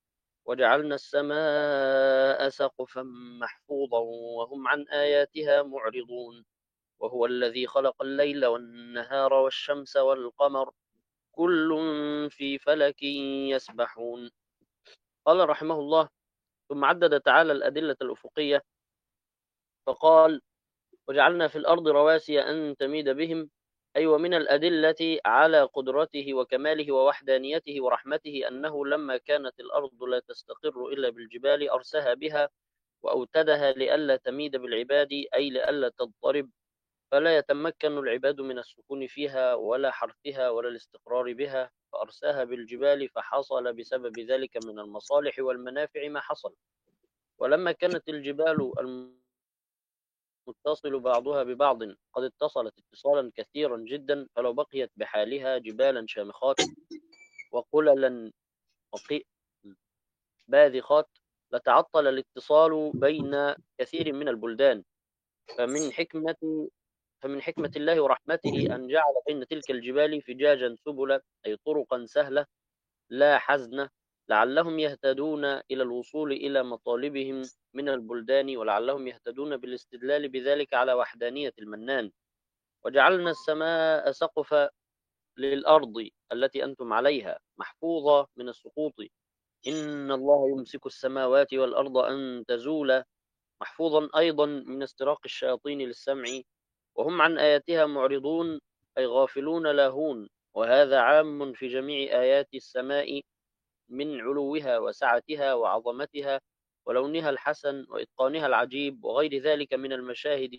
وجعلنا السماء سقفا محفوظا وهم عن آياتها معرضون وهو الذي خلق الليل والنهار والشمس والقمر كل في فلك يسبحون. قال رحمه الله: ثم عدد تعالى الأدلة الأفقية فقال: وجعلنا في الأرض رواسي أن تميد بهم، أي ومن الأدلة على قدرته وكماله ووحدانيته ورحمته أنه لما كانت الأرض لا تستقر إلا بالجبال أرسها بها وأوتدها لئلا تميد بالعباد، أي لئلا تضطرب، فلا يتمكن العباد من السكون فيها ولا حرثها ولا الاستقرار بها، فأرساها بالجبال فحصل بسبب ذلك من المصالح والمنافع ما حصل. ولما كانت الجبال المتصل بعضها ببعض قد اتصلت اتصالا كثيرا جدا، فلو بقيت بحالها جبالا شامخات وقللا وقي- باذخات لتعطل الاتصال بين كثير من البلدان. فمن حكمة فمن حكمة الله ورحمته أن جعل بين تلك الجبال فجاجا سبلا، أي طرقا سهلة لا حزن، لعلهم يهتدون إلى الوصول إلى مطالبهم من البلدان، ولعلهم يهتدون بالاستدلال بذلك على وحدانية المنان. وجعلنا السماء سقفا للأرض التي أنتم عليها محفوظة من السقوط، إن الله يمسك السماوات والأرض أن تزولا، محفوظا أيضا من استراق الشياطين للسمع، وهم عن آياتها معرضون، أي غافلون لاهون. وهذا عام في جميع آيات السماء من علوها وسعتها وعظمتها ولونها الحسن وإتقانها العجيب وغير ذلك من المشاهد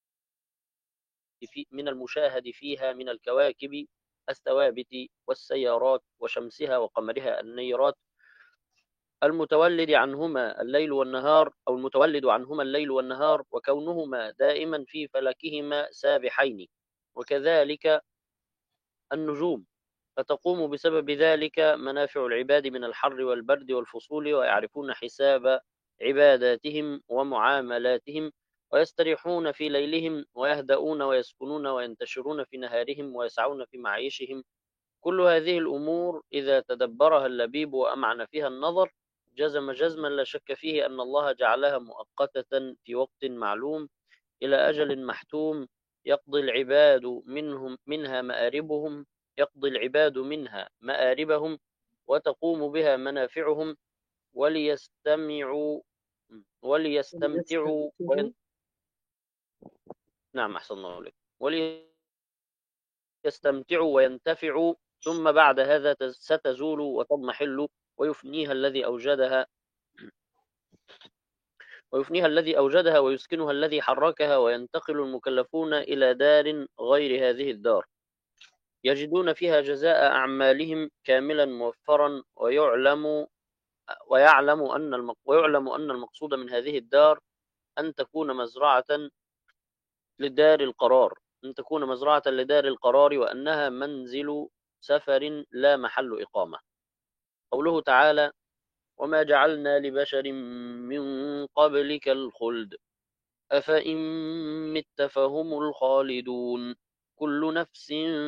في من المشاهد فيها من الكواكب الثوابت والسيارات وشمسها وقمرها النيرات المتولد عنهما الليل والنهار أو المتولد عنهما الليل والنهار، وكونهما دائما في فلكهما سابحين، وكذلك النجوم، فتقوم بسبب ذلك منافع العباد من الحر والبرد والفصول، ويعرفون حساب عباداتهم ومعاملاتهم، ويستريحون في ليلهم، ويهدؤون ويسكنون وينتشرون في نهارهم، ويسعون في معيشهم. كل هذه الأمور إذا تدبرها اللبيب وأمعن فيها النظر جزم جزما لا شك فيه أن الله جعلها مؤقتة في وقت معلوم إلى أجل محتوم، يقضي العباد منهم منها مآربهم يقضي العباد منها مآربهم وتقوم بها منافعهم، وليستمعوا وليستمتعوا وين... نعم أحسن الله عليك. وليستمتعوا وينتفعوا، ثم بعد هذا ستزول وتضمحل، ويفنيها الذي أوجدها ويفنيها الذي أوجدها ويسكنها الذي حركها، وينتقل المكلفون إلى دار غير هذه الدار يجدون فيها جزاء أعمالهم كاملا موفرا، ويعلم ويعلم أن المق... ويعلم أن المقصود من هذه الدار أن تكون مزرعة لدار القرار أن تكون مزرعة لدار القرار وأنها منزل سفر لا محل إقامة. قوله تعالى: وما جعلنا لبشر من قبلك الخلد أفإن مت فهم الخالدون كل نفس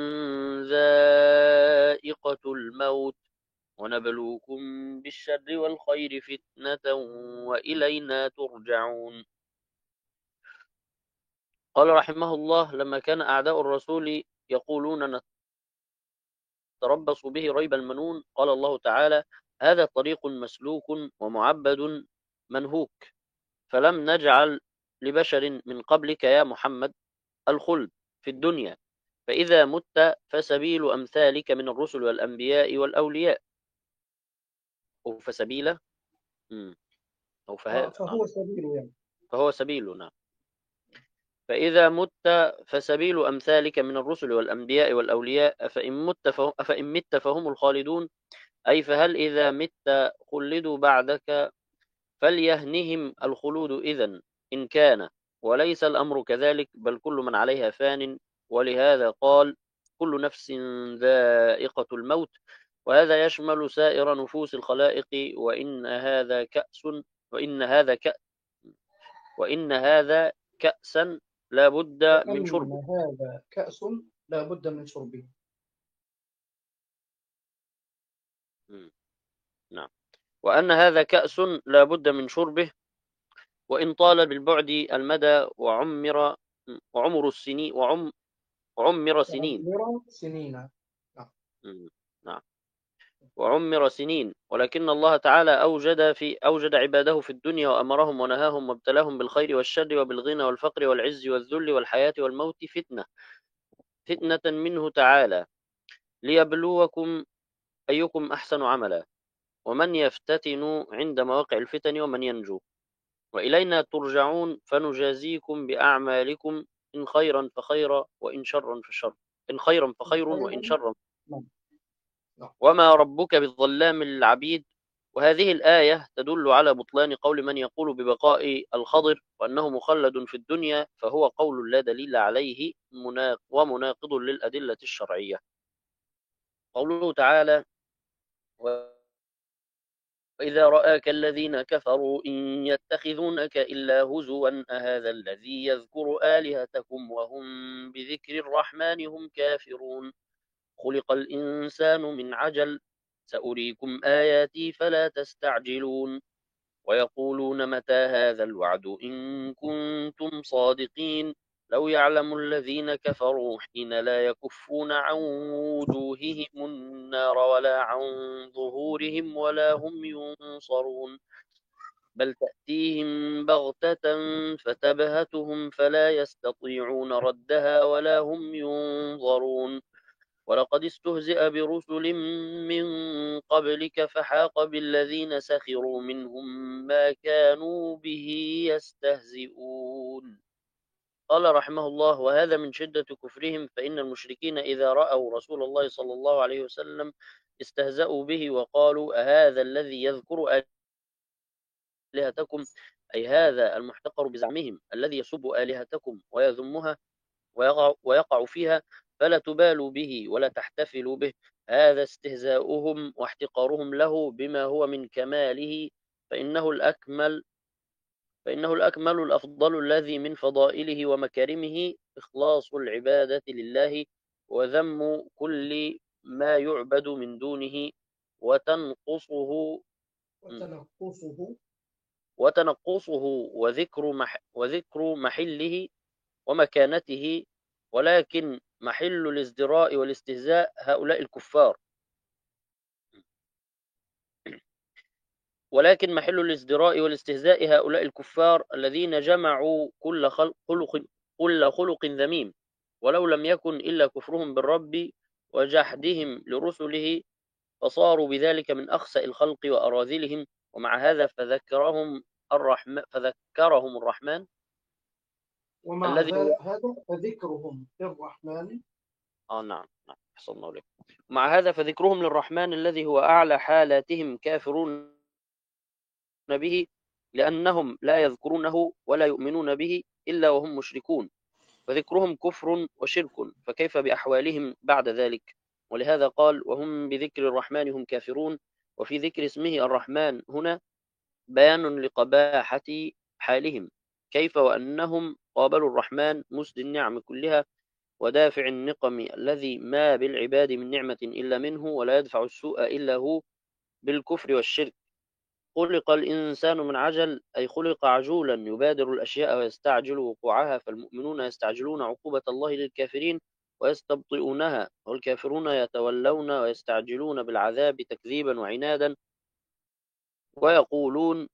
ذائقة الموت ونبلوكم بالشر والخير فتنة وإلينا ترجعون. قال رحمه الله: لما كان أعداء الرسول يقولون نتربص به ريب المنون، قال الله تعالى: هذا طريق مسلوك ومعبد منهوك، فلم نجعل لبشر من قبلك يا محمد الخلد في الدنيا، فإذا مت فسبيل أمثالك من الرسل والأنبياء والأولياء أو فسبيله أو فه... فهو سبيله يعني فهو سبيلنا. فإذا مت فسبيل أمثالك من الرسل والأنبياء والأولياء أفإن مت فهم, أفإن مت فهم الخالدون، أي فهل إذا مت خلدوا بعدك فليهنهم الخلود إذن إن كان، وليس الأمر كذلك، بل كل من عليها فان، ولهذا قال: كل نفس ذائقة الموت، وهذا يشمل سائر نفوس الخلائق. وإن هذا كأس وإن هذا كأس وإن هذا كأسا لا بد من شربه هذا كأس لا بد من شربه. نعم. وأن هذا كأس لا بد من شربه، وإن طال بالبعد المدى وعمر وعمر السنين وعم وعمر سنين وعمر سنين. نعم. م، نعم وعمر سنين ولكن الله تعالى أوجد في أوجد عباده في الدنيا وأمرهم ونهاهم وابتلاهم بالخير والشر وبالغنى والفقر والعز والذل والحياة والموت فتنة فتنة منه تعالى ليبلوكم أيكم أحسن عملا، ومن يفتتن عند مواقع الفتن ومن ينجو، وإلينا ترجعون فنجازيكم بأعمالكم إن خيرا فخيرا وإن شرا فشر إن خيرا فخير وإن شرا، نعم. نعم. وما ربك بالظلام للعبيد. وهذه الآية تدل على بطلان قول من يقول ببقاء الخضر وأنه مخلد في الدنيا، فهو قول لا دليل عليه ومناقض للأدلة الشرعية. قوله تعالى: وإذا رآك الذين كفروا إن يتخذونك إلا هزوا أهذا الذي يذكر آلهتكم وهم بذكر الرحمن هم كافرون خلق الإنسان من عجل سأريكم آياتي فلا تستعجلون ويقولون متى هذا الوعد إن كنتم صادقين لو يعلم الذين كفروا حين لا يكفون عن وجوههم النار ولا عن ظهورهم ولا هم ينصرون بل تأتيهم بغتة فتبهتهم فلا يستطيعون ردها ولا هم ينظرون ولقد استهزئ برسل من قبلك فحاق بالذين سخروا منهم ما كانوا به يستهزئون. قال رحمه الله: وهذا من شدة كفرهم، فإن المشركين إذا رأوا رسول الله صلى الله عليه وسلم استهزأوا به وقالوا: أهذا الذي يذكر آلهتكم، أي هذا المحتقر بزعمهم الذي يسب آلهتكم ويذمها ويقع, ويقع فيها، فلا تبالوا به ولا تحتفلوا به، هذا استهزاؤهم واحتقارهم له بما هو من كماله، فإنه الأكمل فإنه الأكمل الأفضل الذي من فضائله ومكارمه إخلاص العبادة لله وذم كل ما يعبد من دونه وتنقصه وتنقصه وتنقصه وذكر مح وذكر محله ومكانته، ولكن محل الازدراء والاستهزاء هؤلاء الكفار ولكن محل الازدراء والاستهزاء هؤلاء الكفار الذين جمعوا كل خلق كل خلق ذميم، ولو لم يكن إلا كفرهم بالرب وجحدهم لرسله، فصاروا بذلك من أخسأ الخلق وأراذلهم. ومع هذا فذكرهم الرحمن فذكرهم الرحمن ومع الذي هو هذا فذكرهم للرحمن آه نعم نعم أحسن الله عليكم. مع هذا فذكرهم للرحمن الذي هو أعلى حالاتهم كافرون به، لأنهم لا يذكرونه ولا يؤمنون به إلا وهم مشركون، فذكرهم كفر وشرك، فكيف بأحوالهم بعد ذلك؟ ولهذا قال: وهم بذكر الرحمن هم كافرون. وفي ذكر اسمه الرحمن هنا بيان لقباحة حالهم، كيف وأنهم قابلوا الرحمن مسدي النعم كلها ودافع النقم الذي ما بالعباد من نعمة إلا منه ولا يدفع السوء إلا هو بالكفر والشرك. خلق الإنسان من عجل، أي خلق عجولا يبادر الأشياء ويستعجل وقوعها، فالمؤمنون يستعجلون عقوبة الله للكافرين ويستبطئونها، والكافرون يتولون ويستعجلون بالعذاب تكذيبا وعنادا، ويقولون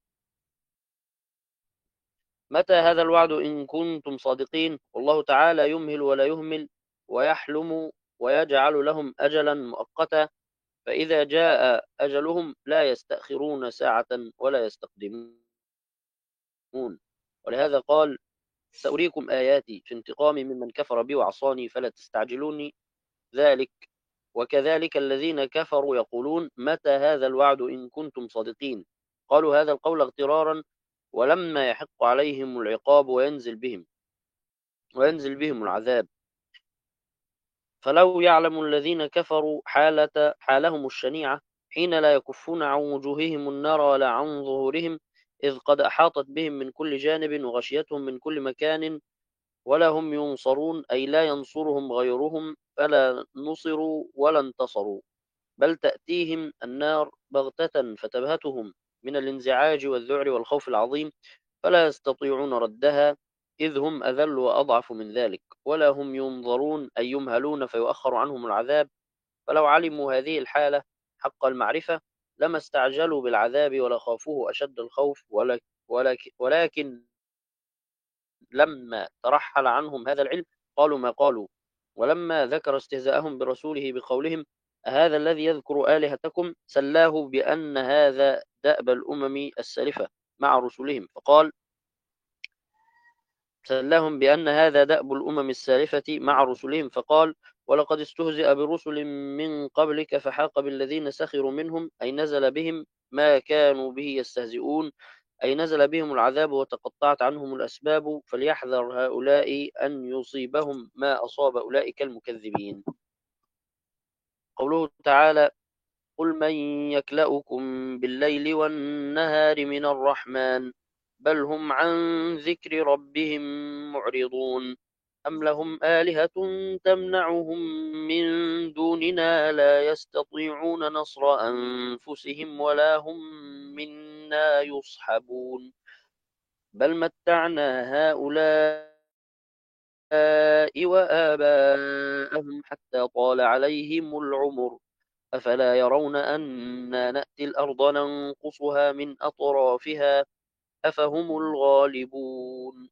متى هذا الوعد إن كنتم صادقين. والله تعالى يمهل ولا يهمل ويحلم ويجعل لهم أجلا مؤقتا، فإذا جاء أجلهم لا يستأخرون ساعة ولا يستقدمون. ولهذا قال: سأريكم آياتي في انتقامي ممن كفر بي وعصاني فلا تستعجلوني ذلك. وكذلك الذين كفروا يقولون متى هذا الوعد إن كنتم صادقين. قالوا هذا القول اغترارا، ولما يحق عليهم العقاب وينزل بهم وينزل بهم العذاب. فلو يعلم الذين كفروا حالة حالهم الشنيعة حين لا يكفون عن وجوههم النار ولا عن ظهورهم، إذ قد أحاطت بهم من كل جانب وغشيتهم من كل مكان ولا هم ينصرون، أي لا ينصرهم غيرهم، فلا نصروا ولا انتصروا، بل تأتيهم النار بغتة فتبهتهم من الانزعاج والذعر والخوف العظيم، فلا يستطيعون ردها، إذ هم أذل وأضعف من ذلك، ولا هم ينظرون أي يمهلون فيؤخر عنهم العذاب. فلو علموا هذه الحالة حق المعرفة لما استعجلوا بالعذاب ولا خافوه أشد الخوف، ولك ولكن, ولكن لما ترحل عنهم هذا العلم قالوا ما قالوا. ولما ذكر استهزاءهم برسوله بقولهم أهذا الذي يذكر آلهتكم سلاه بأن هذا دأب الأمم السالفة مع رسلهم، فقال سلاهم بأن هذا دأب الأمم السالفة مع رسلهم فقال ولقد استهزئ برسل من قبلك فحاق بالذين سخروا منهم، أي نزل بهم ما كانوا به يستهزئون، أي نزل بهم العذاب وتقطعت عنهم الأسباب، فليحذر هؤلاء أن يصيبهم ما أصاب أولئك المكذبين. قوله تعالى قل من يكلأكم بالليل والنهار من الرحمن بل هم عن ذكر ربهم معرضون، أم لهم آلهة تمنعهم من دوننا لا يستطيعون نصر أنفسهم ولا هم منا يصحبون، بل متعنا هؤلاء وآباءهم حتى طال عليهم العمر، أفلا يرون أنا نأتي الأرض ننقصها من أطرافها أفهم الغالبون.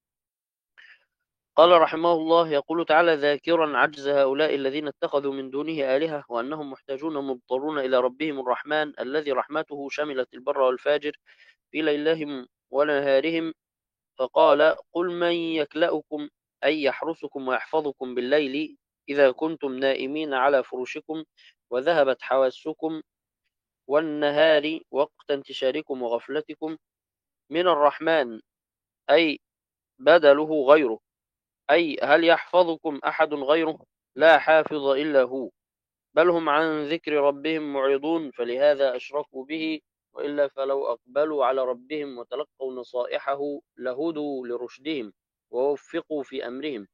قال رحمه الله يقول تعالى ذاكرا عجز هؤلاء الذين اتخذوا من دونه آلهة وأنهم محتاجون مضطرون إلى ربهم الرحمن الذي رحمته شملت البر والفاجر في ليلهم ونهارهم، فقال قل من يكلأكم أي يحرسكم ويحفظكم بالليل إذا كنتم نائمين على فرشكم وذهبت حواسكم، والنهار وقت انتشاركم وغفلتكم، من الرحمن أي بدله غيره، أي هل يحفظكم أحد غيره؟ لا حافظ إلا هو، بل هم عن ذكر ربهم معرضون فلهذا أشركوا به، وإلا فلو أقبلوا على ربهم وتلقوا نصائحه لهدوا لرشدهم ووفقوا في أمرهم.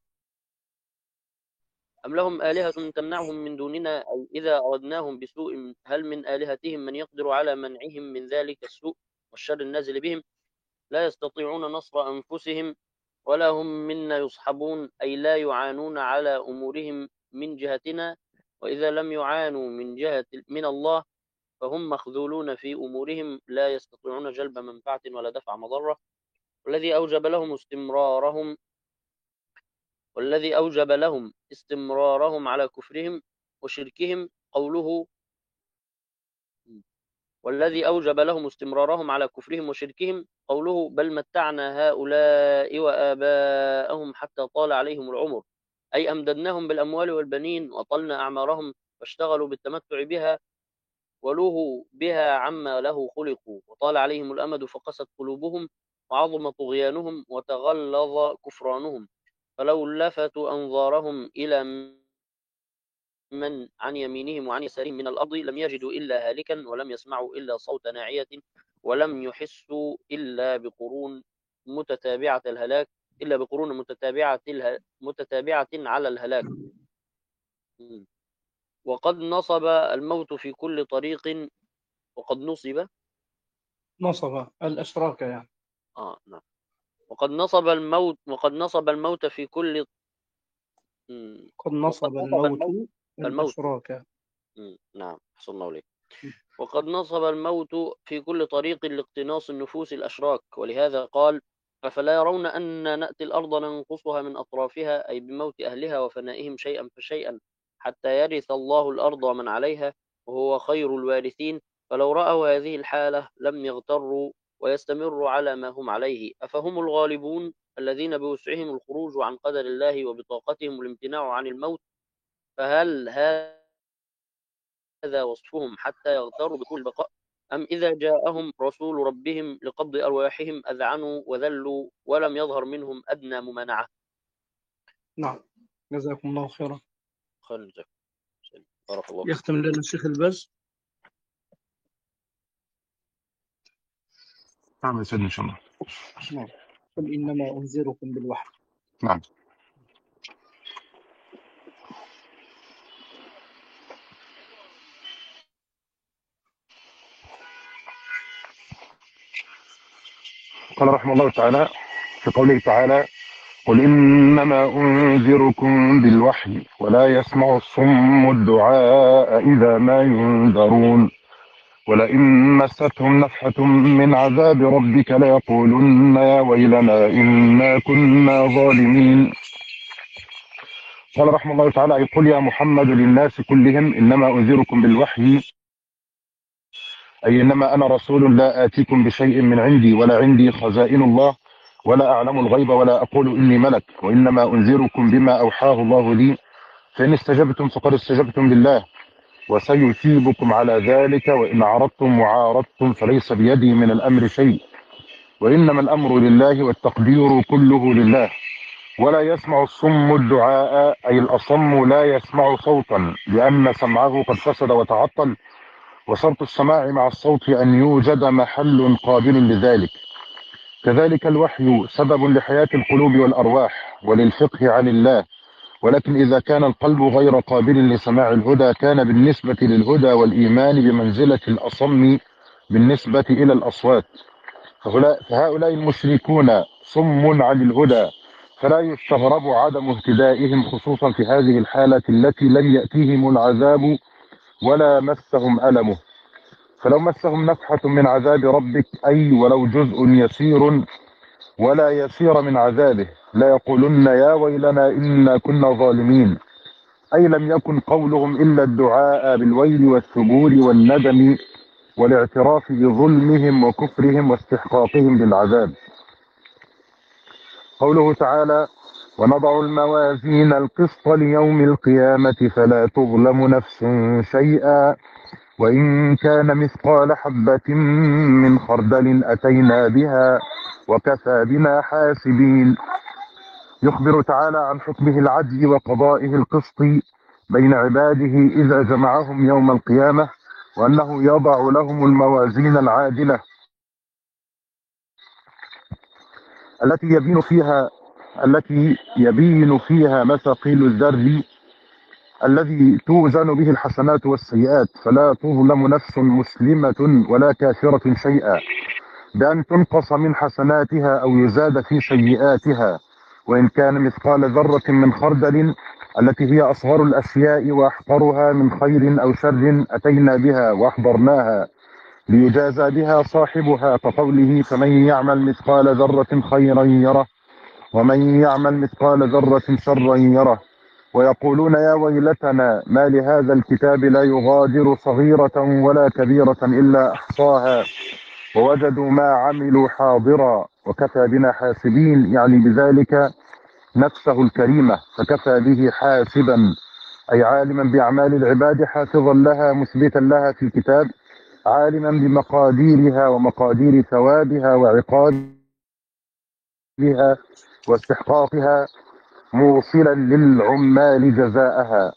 أم لهم آلهة تمنعهم من دوننا أي إذا أردناهم بسوء هل من آلهتهم من يقدر على منعهم من ذلك السوء والشر النازل بهم؟ لا يستطيعون نصر أنفسهم ولا هم منا يصحبون، أي لا يعانون على أمورهم من جهتنا، وإذا لم يعانوا من جهة من الله فهم مخذولون في أمورهم لا يستطيعون جلب منفعة ولا دفع مضرة. والذي أوجب لهم استمرارهم والذي أوجب لهم استمرارهم على كفرهم وشركهم قوله والذي أوجب لهم استمرارهم على كفرهم وشركهم قوله بل متعنا هؤلاء وآباءهم حتى طال عليهم العمر، أي أمددناهم بالأموال والبنين وأطلنا أعمارهم فاشتغلوا بالتمتع بها ولوهوا بها عما له خلقوا، وطال عليهم الأمد فقست قلوبهم وعظم طغيانهم وتغلظ كفرانهم، فلو لفتوا أنظارهم إلى من عن يمينهم وعن يسارهم من الأرض لم يجدوا إلا هالكا ولم يسمعوا إلا صوت ناعية ولم يحسوا إلا بقرون متتابعة الهلاك إلا بقرون متتابعة اله... متتابعة على الهلاك. وقد نصب الموت في كل طريق وقد نصب نصب الأشراك يعني آه نعم وقد نصب الموت وقد نصب الموت في كل مم. قد وقد نصب نصب الموت الموت الموت الأشراك. مم. نعم أحسن الله عليك. وقد نصب الموت في كل طريق لاقتناص النفوس الأشراك، ولهذا قال أفلا يرون أن نأتي الأرض ننقصها من أطرافها، أي بموت أهلها وفنائهم شيئا فشيئا حتى يرث الله الأرض ومن عليها وهو خير الوارثين، فلو رأوا هذه الحالة لم يغتروا ويستمروا على ما هم عليه. أفهم الغالبون الذين بوسعهم الخروج عن قدر الله وبطاقتهم الامتناع عن الموت، فهل هذا هذا وصفهم حتى يغتروا بكل بقاء، أم إذا جاءهم رسول ربهم لقبض أرواحهم أذعنوا وذلوا ولم يظهر منهم أدنى ممانعة؟ نعم جزاكم الله خيرا. خير جزاكم بارك الله. يختم لنا الشيخ البز. نعم يا سيدنا إن شاء الله. نعم قل إنما أنذركم بالوحي. نعم. قال رحمه الله تعالى في قوله تعالى: قل إنما أنذركم بالوحي ولا يسمع الصم الدعاء إذا ما ينذرون ولئن مستهم نفحة من عذاب ربك ليقولن يا ويلنا إنا كنا ظالمين. قال رحمه الله تعالى: أي قل يا محمد للناس كلهم إنما أنذركم بالوحي، أي إنما أنا رسول لا آتيكم بشيء من عندي ولا عندي خزائن الله ولا أعلم الغيب ولا أقول إني ملك، وإنما أنذركم بما أوحاه الله لي، فإن استجبتم فقد استجبتم لله وسيثيبكم على ذلك، وإن عرضتم وعارضتم فليس بيدي من الأمر شيء، وإنما الأمر لله والتقدير كله لله. ولا يسمع الصم الدعاء، أي الأصم لا يسمع صوتا لأن سمعه قد فسد وتعطل، وشرط السماع مع الصوت أن يوجد محل قابل لذلك. كذلك الوحي سبب لحياة القلوب والأرواح وللفقه عن الله، ولكن إذا كان القلب غير قابل لسماع الهدى كان بالنسبة للهدى والإيمان بمنزلة الأصم بالنسبة إلى الأصوات. فهؤلاء المشركون صم عن الهدى، فلا يستغرب عدم اهتدائهم، خصوصا في هذه الحالة التي لم يأتيهم العذاب ولا مسهم ألمه. فلو مسهم نفحة من عذاب ربك، أي ولو جزء يسير ولا يسير من عذابه، لا يقولن يا ويلنا إنا كنا ظالمين، أي لم يكن قولهم إلا الدعاء بالويل والثبور والندم والاعتراف بظلمهم وكفرهم واستحقاقهم للعذاب. قوله تعالى: ونضع الموازين القسط ليوم القيامة فلا تظلم نفس شيئا وإن كان مثقال حبة من خردل أتينا بها وكفى بنا حاسبين. يخبر تعالى عن حكمه العدل وقضائه القسط بين عباده إذا جمعهم يوم القيامة، وأنه يضع لهم الموازين العادلة التي يبين فيها التي يبين فيها مثاقيل الذر الذي توزن به الحسنات والسيئات، فلا تظلم نفس مسلمة ولا كافرة شيئا بأن تنقص من حسناتها أو يزاد في سيئاتها، وإن كان مثقال ذرة من خردل التي هي أصغر الأشياء وأحقرها من خير أو شر أتينا بها وأحضرناها ليجازى بها صاحبها، كقوله: فمن يعمل مثقال ذرة خيرا يره ومن يعمل مثقال ذرة شرا يره. ويقولون يا ويلتنا ما لهذا الكتاب لا يغادر صغيرة ولا كبيرة إلا أحصاها ووجدوا ما عملوا حاضرا وكفى بنا حاسبين، يعني بذلك نفسه الكريمة، فكفى به حاسبا أي عالما بأعمال العباد، حافظا لها مثبتا لها في الكتاب، عالما بمقاديرها ومقادير ثوابها وعقابها واستحقاقها، موصلا للعمال جزاءها.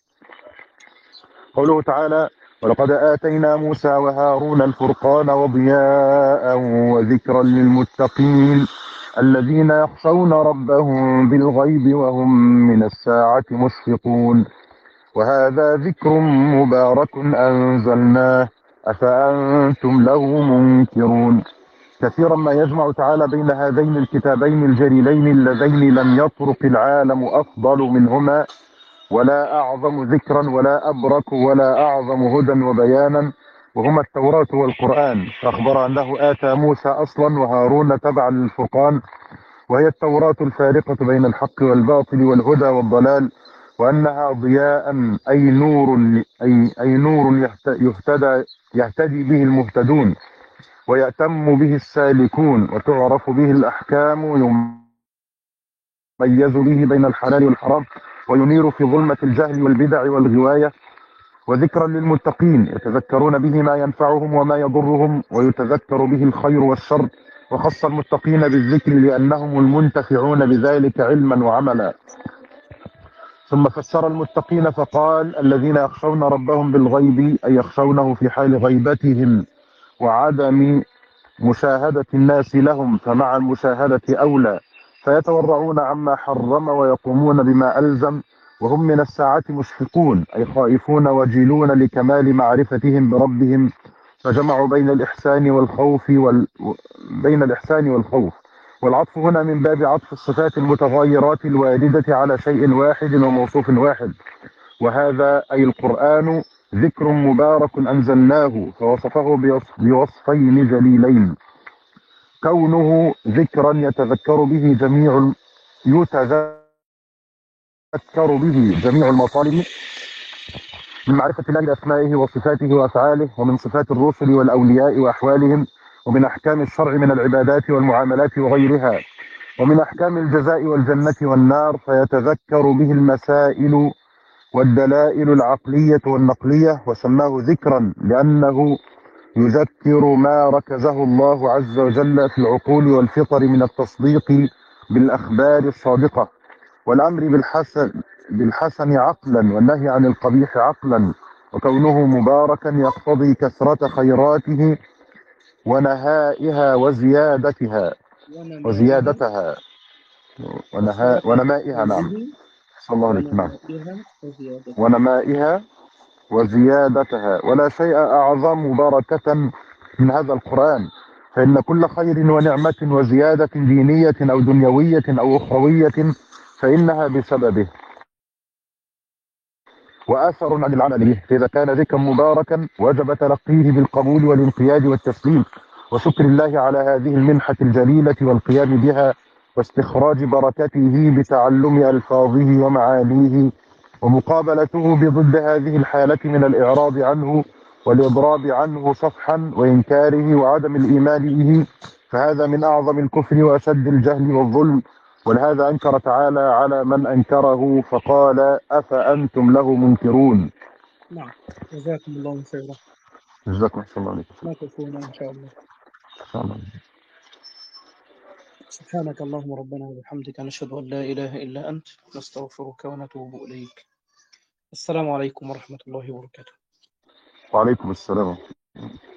قوله تعالى: ولقد آتينا موسى وهارون الفرقان وضياء وذكرا للمتقين الذين يخشون ربهم بالغيب وهم من الساعة مشفقون. وهذا ذكر مبارك أنزلناه أفأنتم له منكرون. كثيرا ما يجمع تعالى بين هذين الكتابين الجليلين اللذين لم يطرق العالم أفضل منهما، ولا أعظم ذكرا ولا أبرك ولا أعظم هدى وبيانا، وهما التوراة والقرآن. فأخبر أنه آتى موسى أصلا وهارون تبعا للفرقان، وهي التوراة الفارقة بين الحق والباطل والهدى والضلال، وأنها ضياء أي نور أي, أي نور يهتدى, يهتدي به المهتدون ويأتم به السالكون، وتعرف به الأحكام ويميز به بين الحلال والحرام، وينير في ظلمة الجهل والبدع والغواية. وذكرا للمتقين يتذكرون به ما ينفعهم وما يضرهم، ويتذكر به الخير والشر، وخص المتقين بالذكر لأنهم المنتفعون بذلك علما وعملا. ثم فسر المتقين فقال: الذين يخشون ربهم بالغيب، أي يخشونه في حال غيبتهم وعدم مشاهدة الناس لهم، فمع المشاهدة أولى، فيتورعون عما حرم ويقومون بما ألزم، وهم من الساعة مشفقون، أي خائفون وجلون لكمال معرفتهم بربهم فجمعوا بين الإحسان والخوف وال... بين الإحسان والخوف، والعطف هنا من باب عطف الصفات المتغايرات الواردة على شيء واحد وموصوف واحد، وهذا أي القرآن ذكر مبارك أنزلناه، فوصفه بوصف بوصفين جليلين: كونه ذكرا يتذكر به جميع يتذكر به جميع المطالب من معرفة الله بأسمائه وصفاته وأفعاله، ومن صفات الرسل والأولياء وأحوالهم، ومن أحكام الشرع من العبادات والمعاملات وغيرها، ومن أحكام الجزاء والجنة والنار، فيتذكر به المسائل والدلائل العقلية والنقلية، وسماه ذكرا لأنه يذكر ما ركزه الله عز وجل في العقول والفطر من التصديق بالأخبار الصادقة، والأمر بالحسن بالحسن عقلا، والنهي عن القبيح عقلا، وكونه مباركا يقتضي كثرة خيراته ونهائها وزيادتها ونمائها وزيادتها ونها كثرة ونمائها. نعم، خيره صلى الله عليه. نعم، ونمائها وزيادتها. ونمائها وزيادتها، ولا شيء أعظم بركة من هذا القرآن، فإن كل خير ونعمة وزيادة دينية أو دنيوية أو أخروية فإنها بسببه وآثر عن العمل به، فإذا كان ذكرا مباركا وجب تلقيه بالقبول والانقياد والتسليم وشكر الله على هذه المنحة الجليلة والقيام بها واستخراج بركته بتعلم ألفاظه ومعانيه، ومقابلته بضد هذه الحالة من الإعراض عنه والإضراب عنه صفحا وإنكاره وعدم الإيمان به، فهذا من أعظم الكفر وأشد الجهل والظلم، ولهذا أنكر تعالى على من أنكره فقال: أفأنتم له منكرون. نعم، جزاكم الله خيرا. جزاكم الله عليكم. نقف هنا إن شاء الله. إن شاء الله. سبحانك اللهم ربنا وبحمدك، نشهد أن لا إله إلا أنت، نستغفرك ونتوب إليك. السلام عليكم ورحمة الله وبركاته. وعليكم السلام.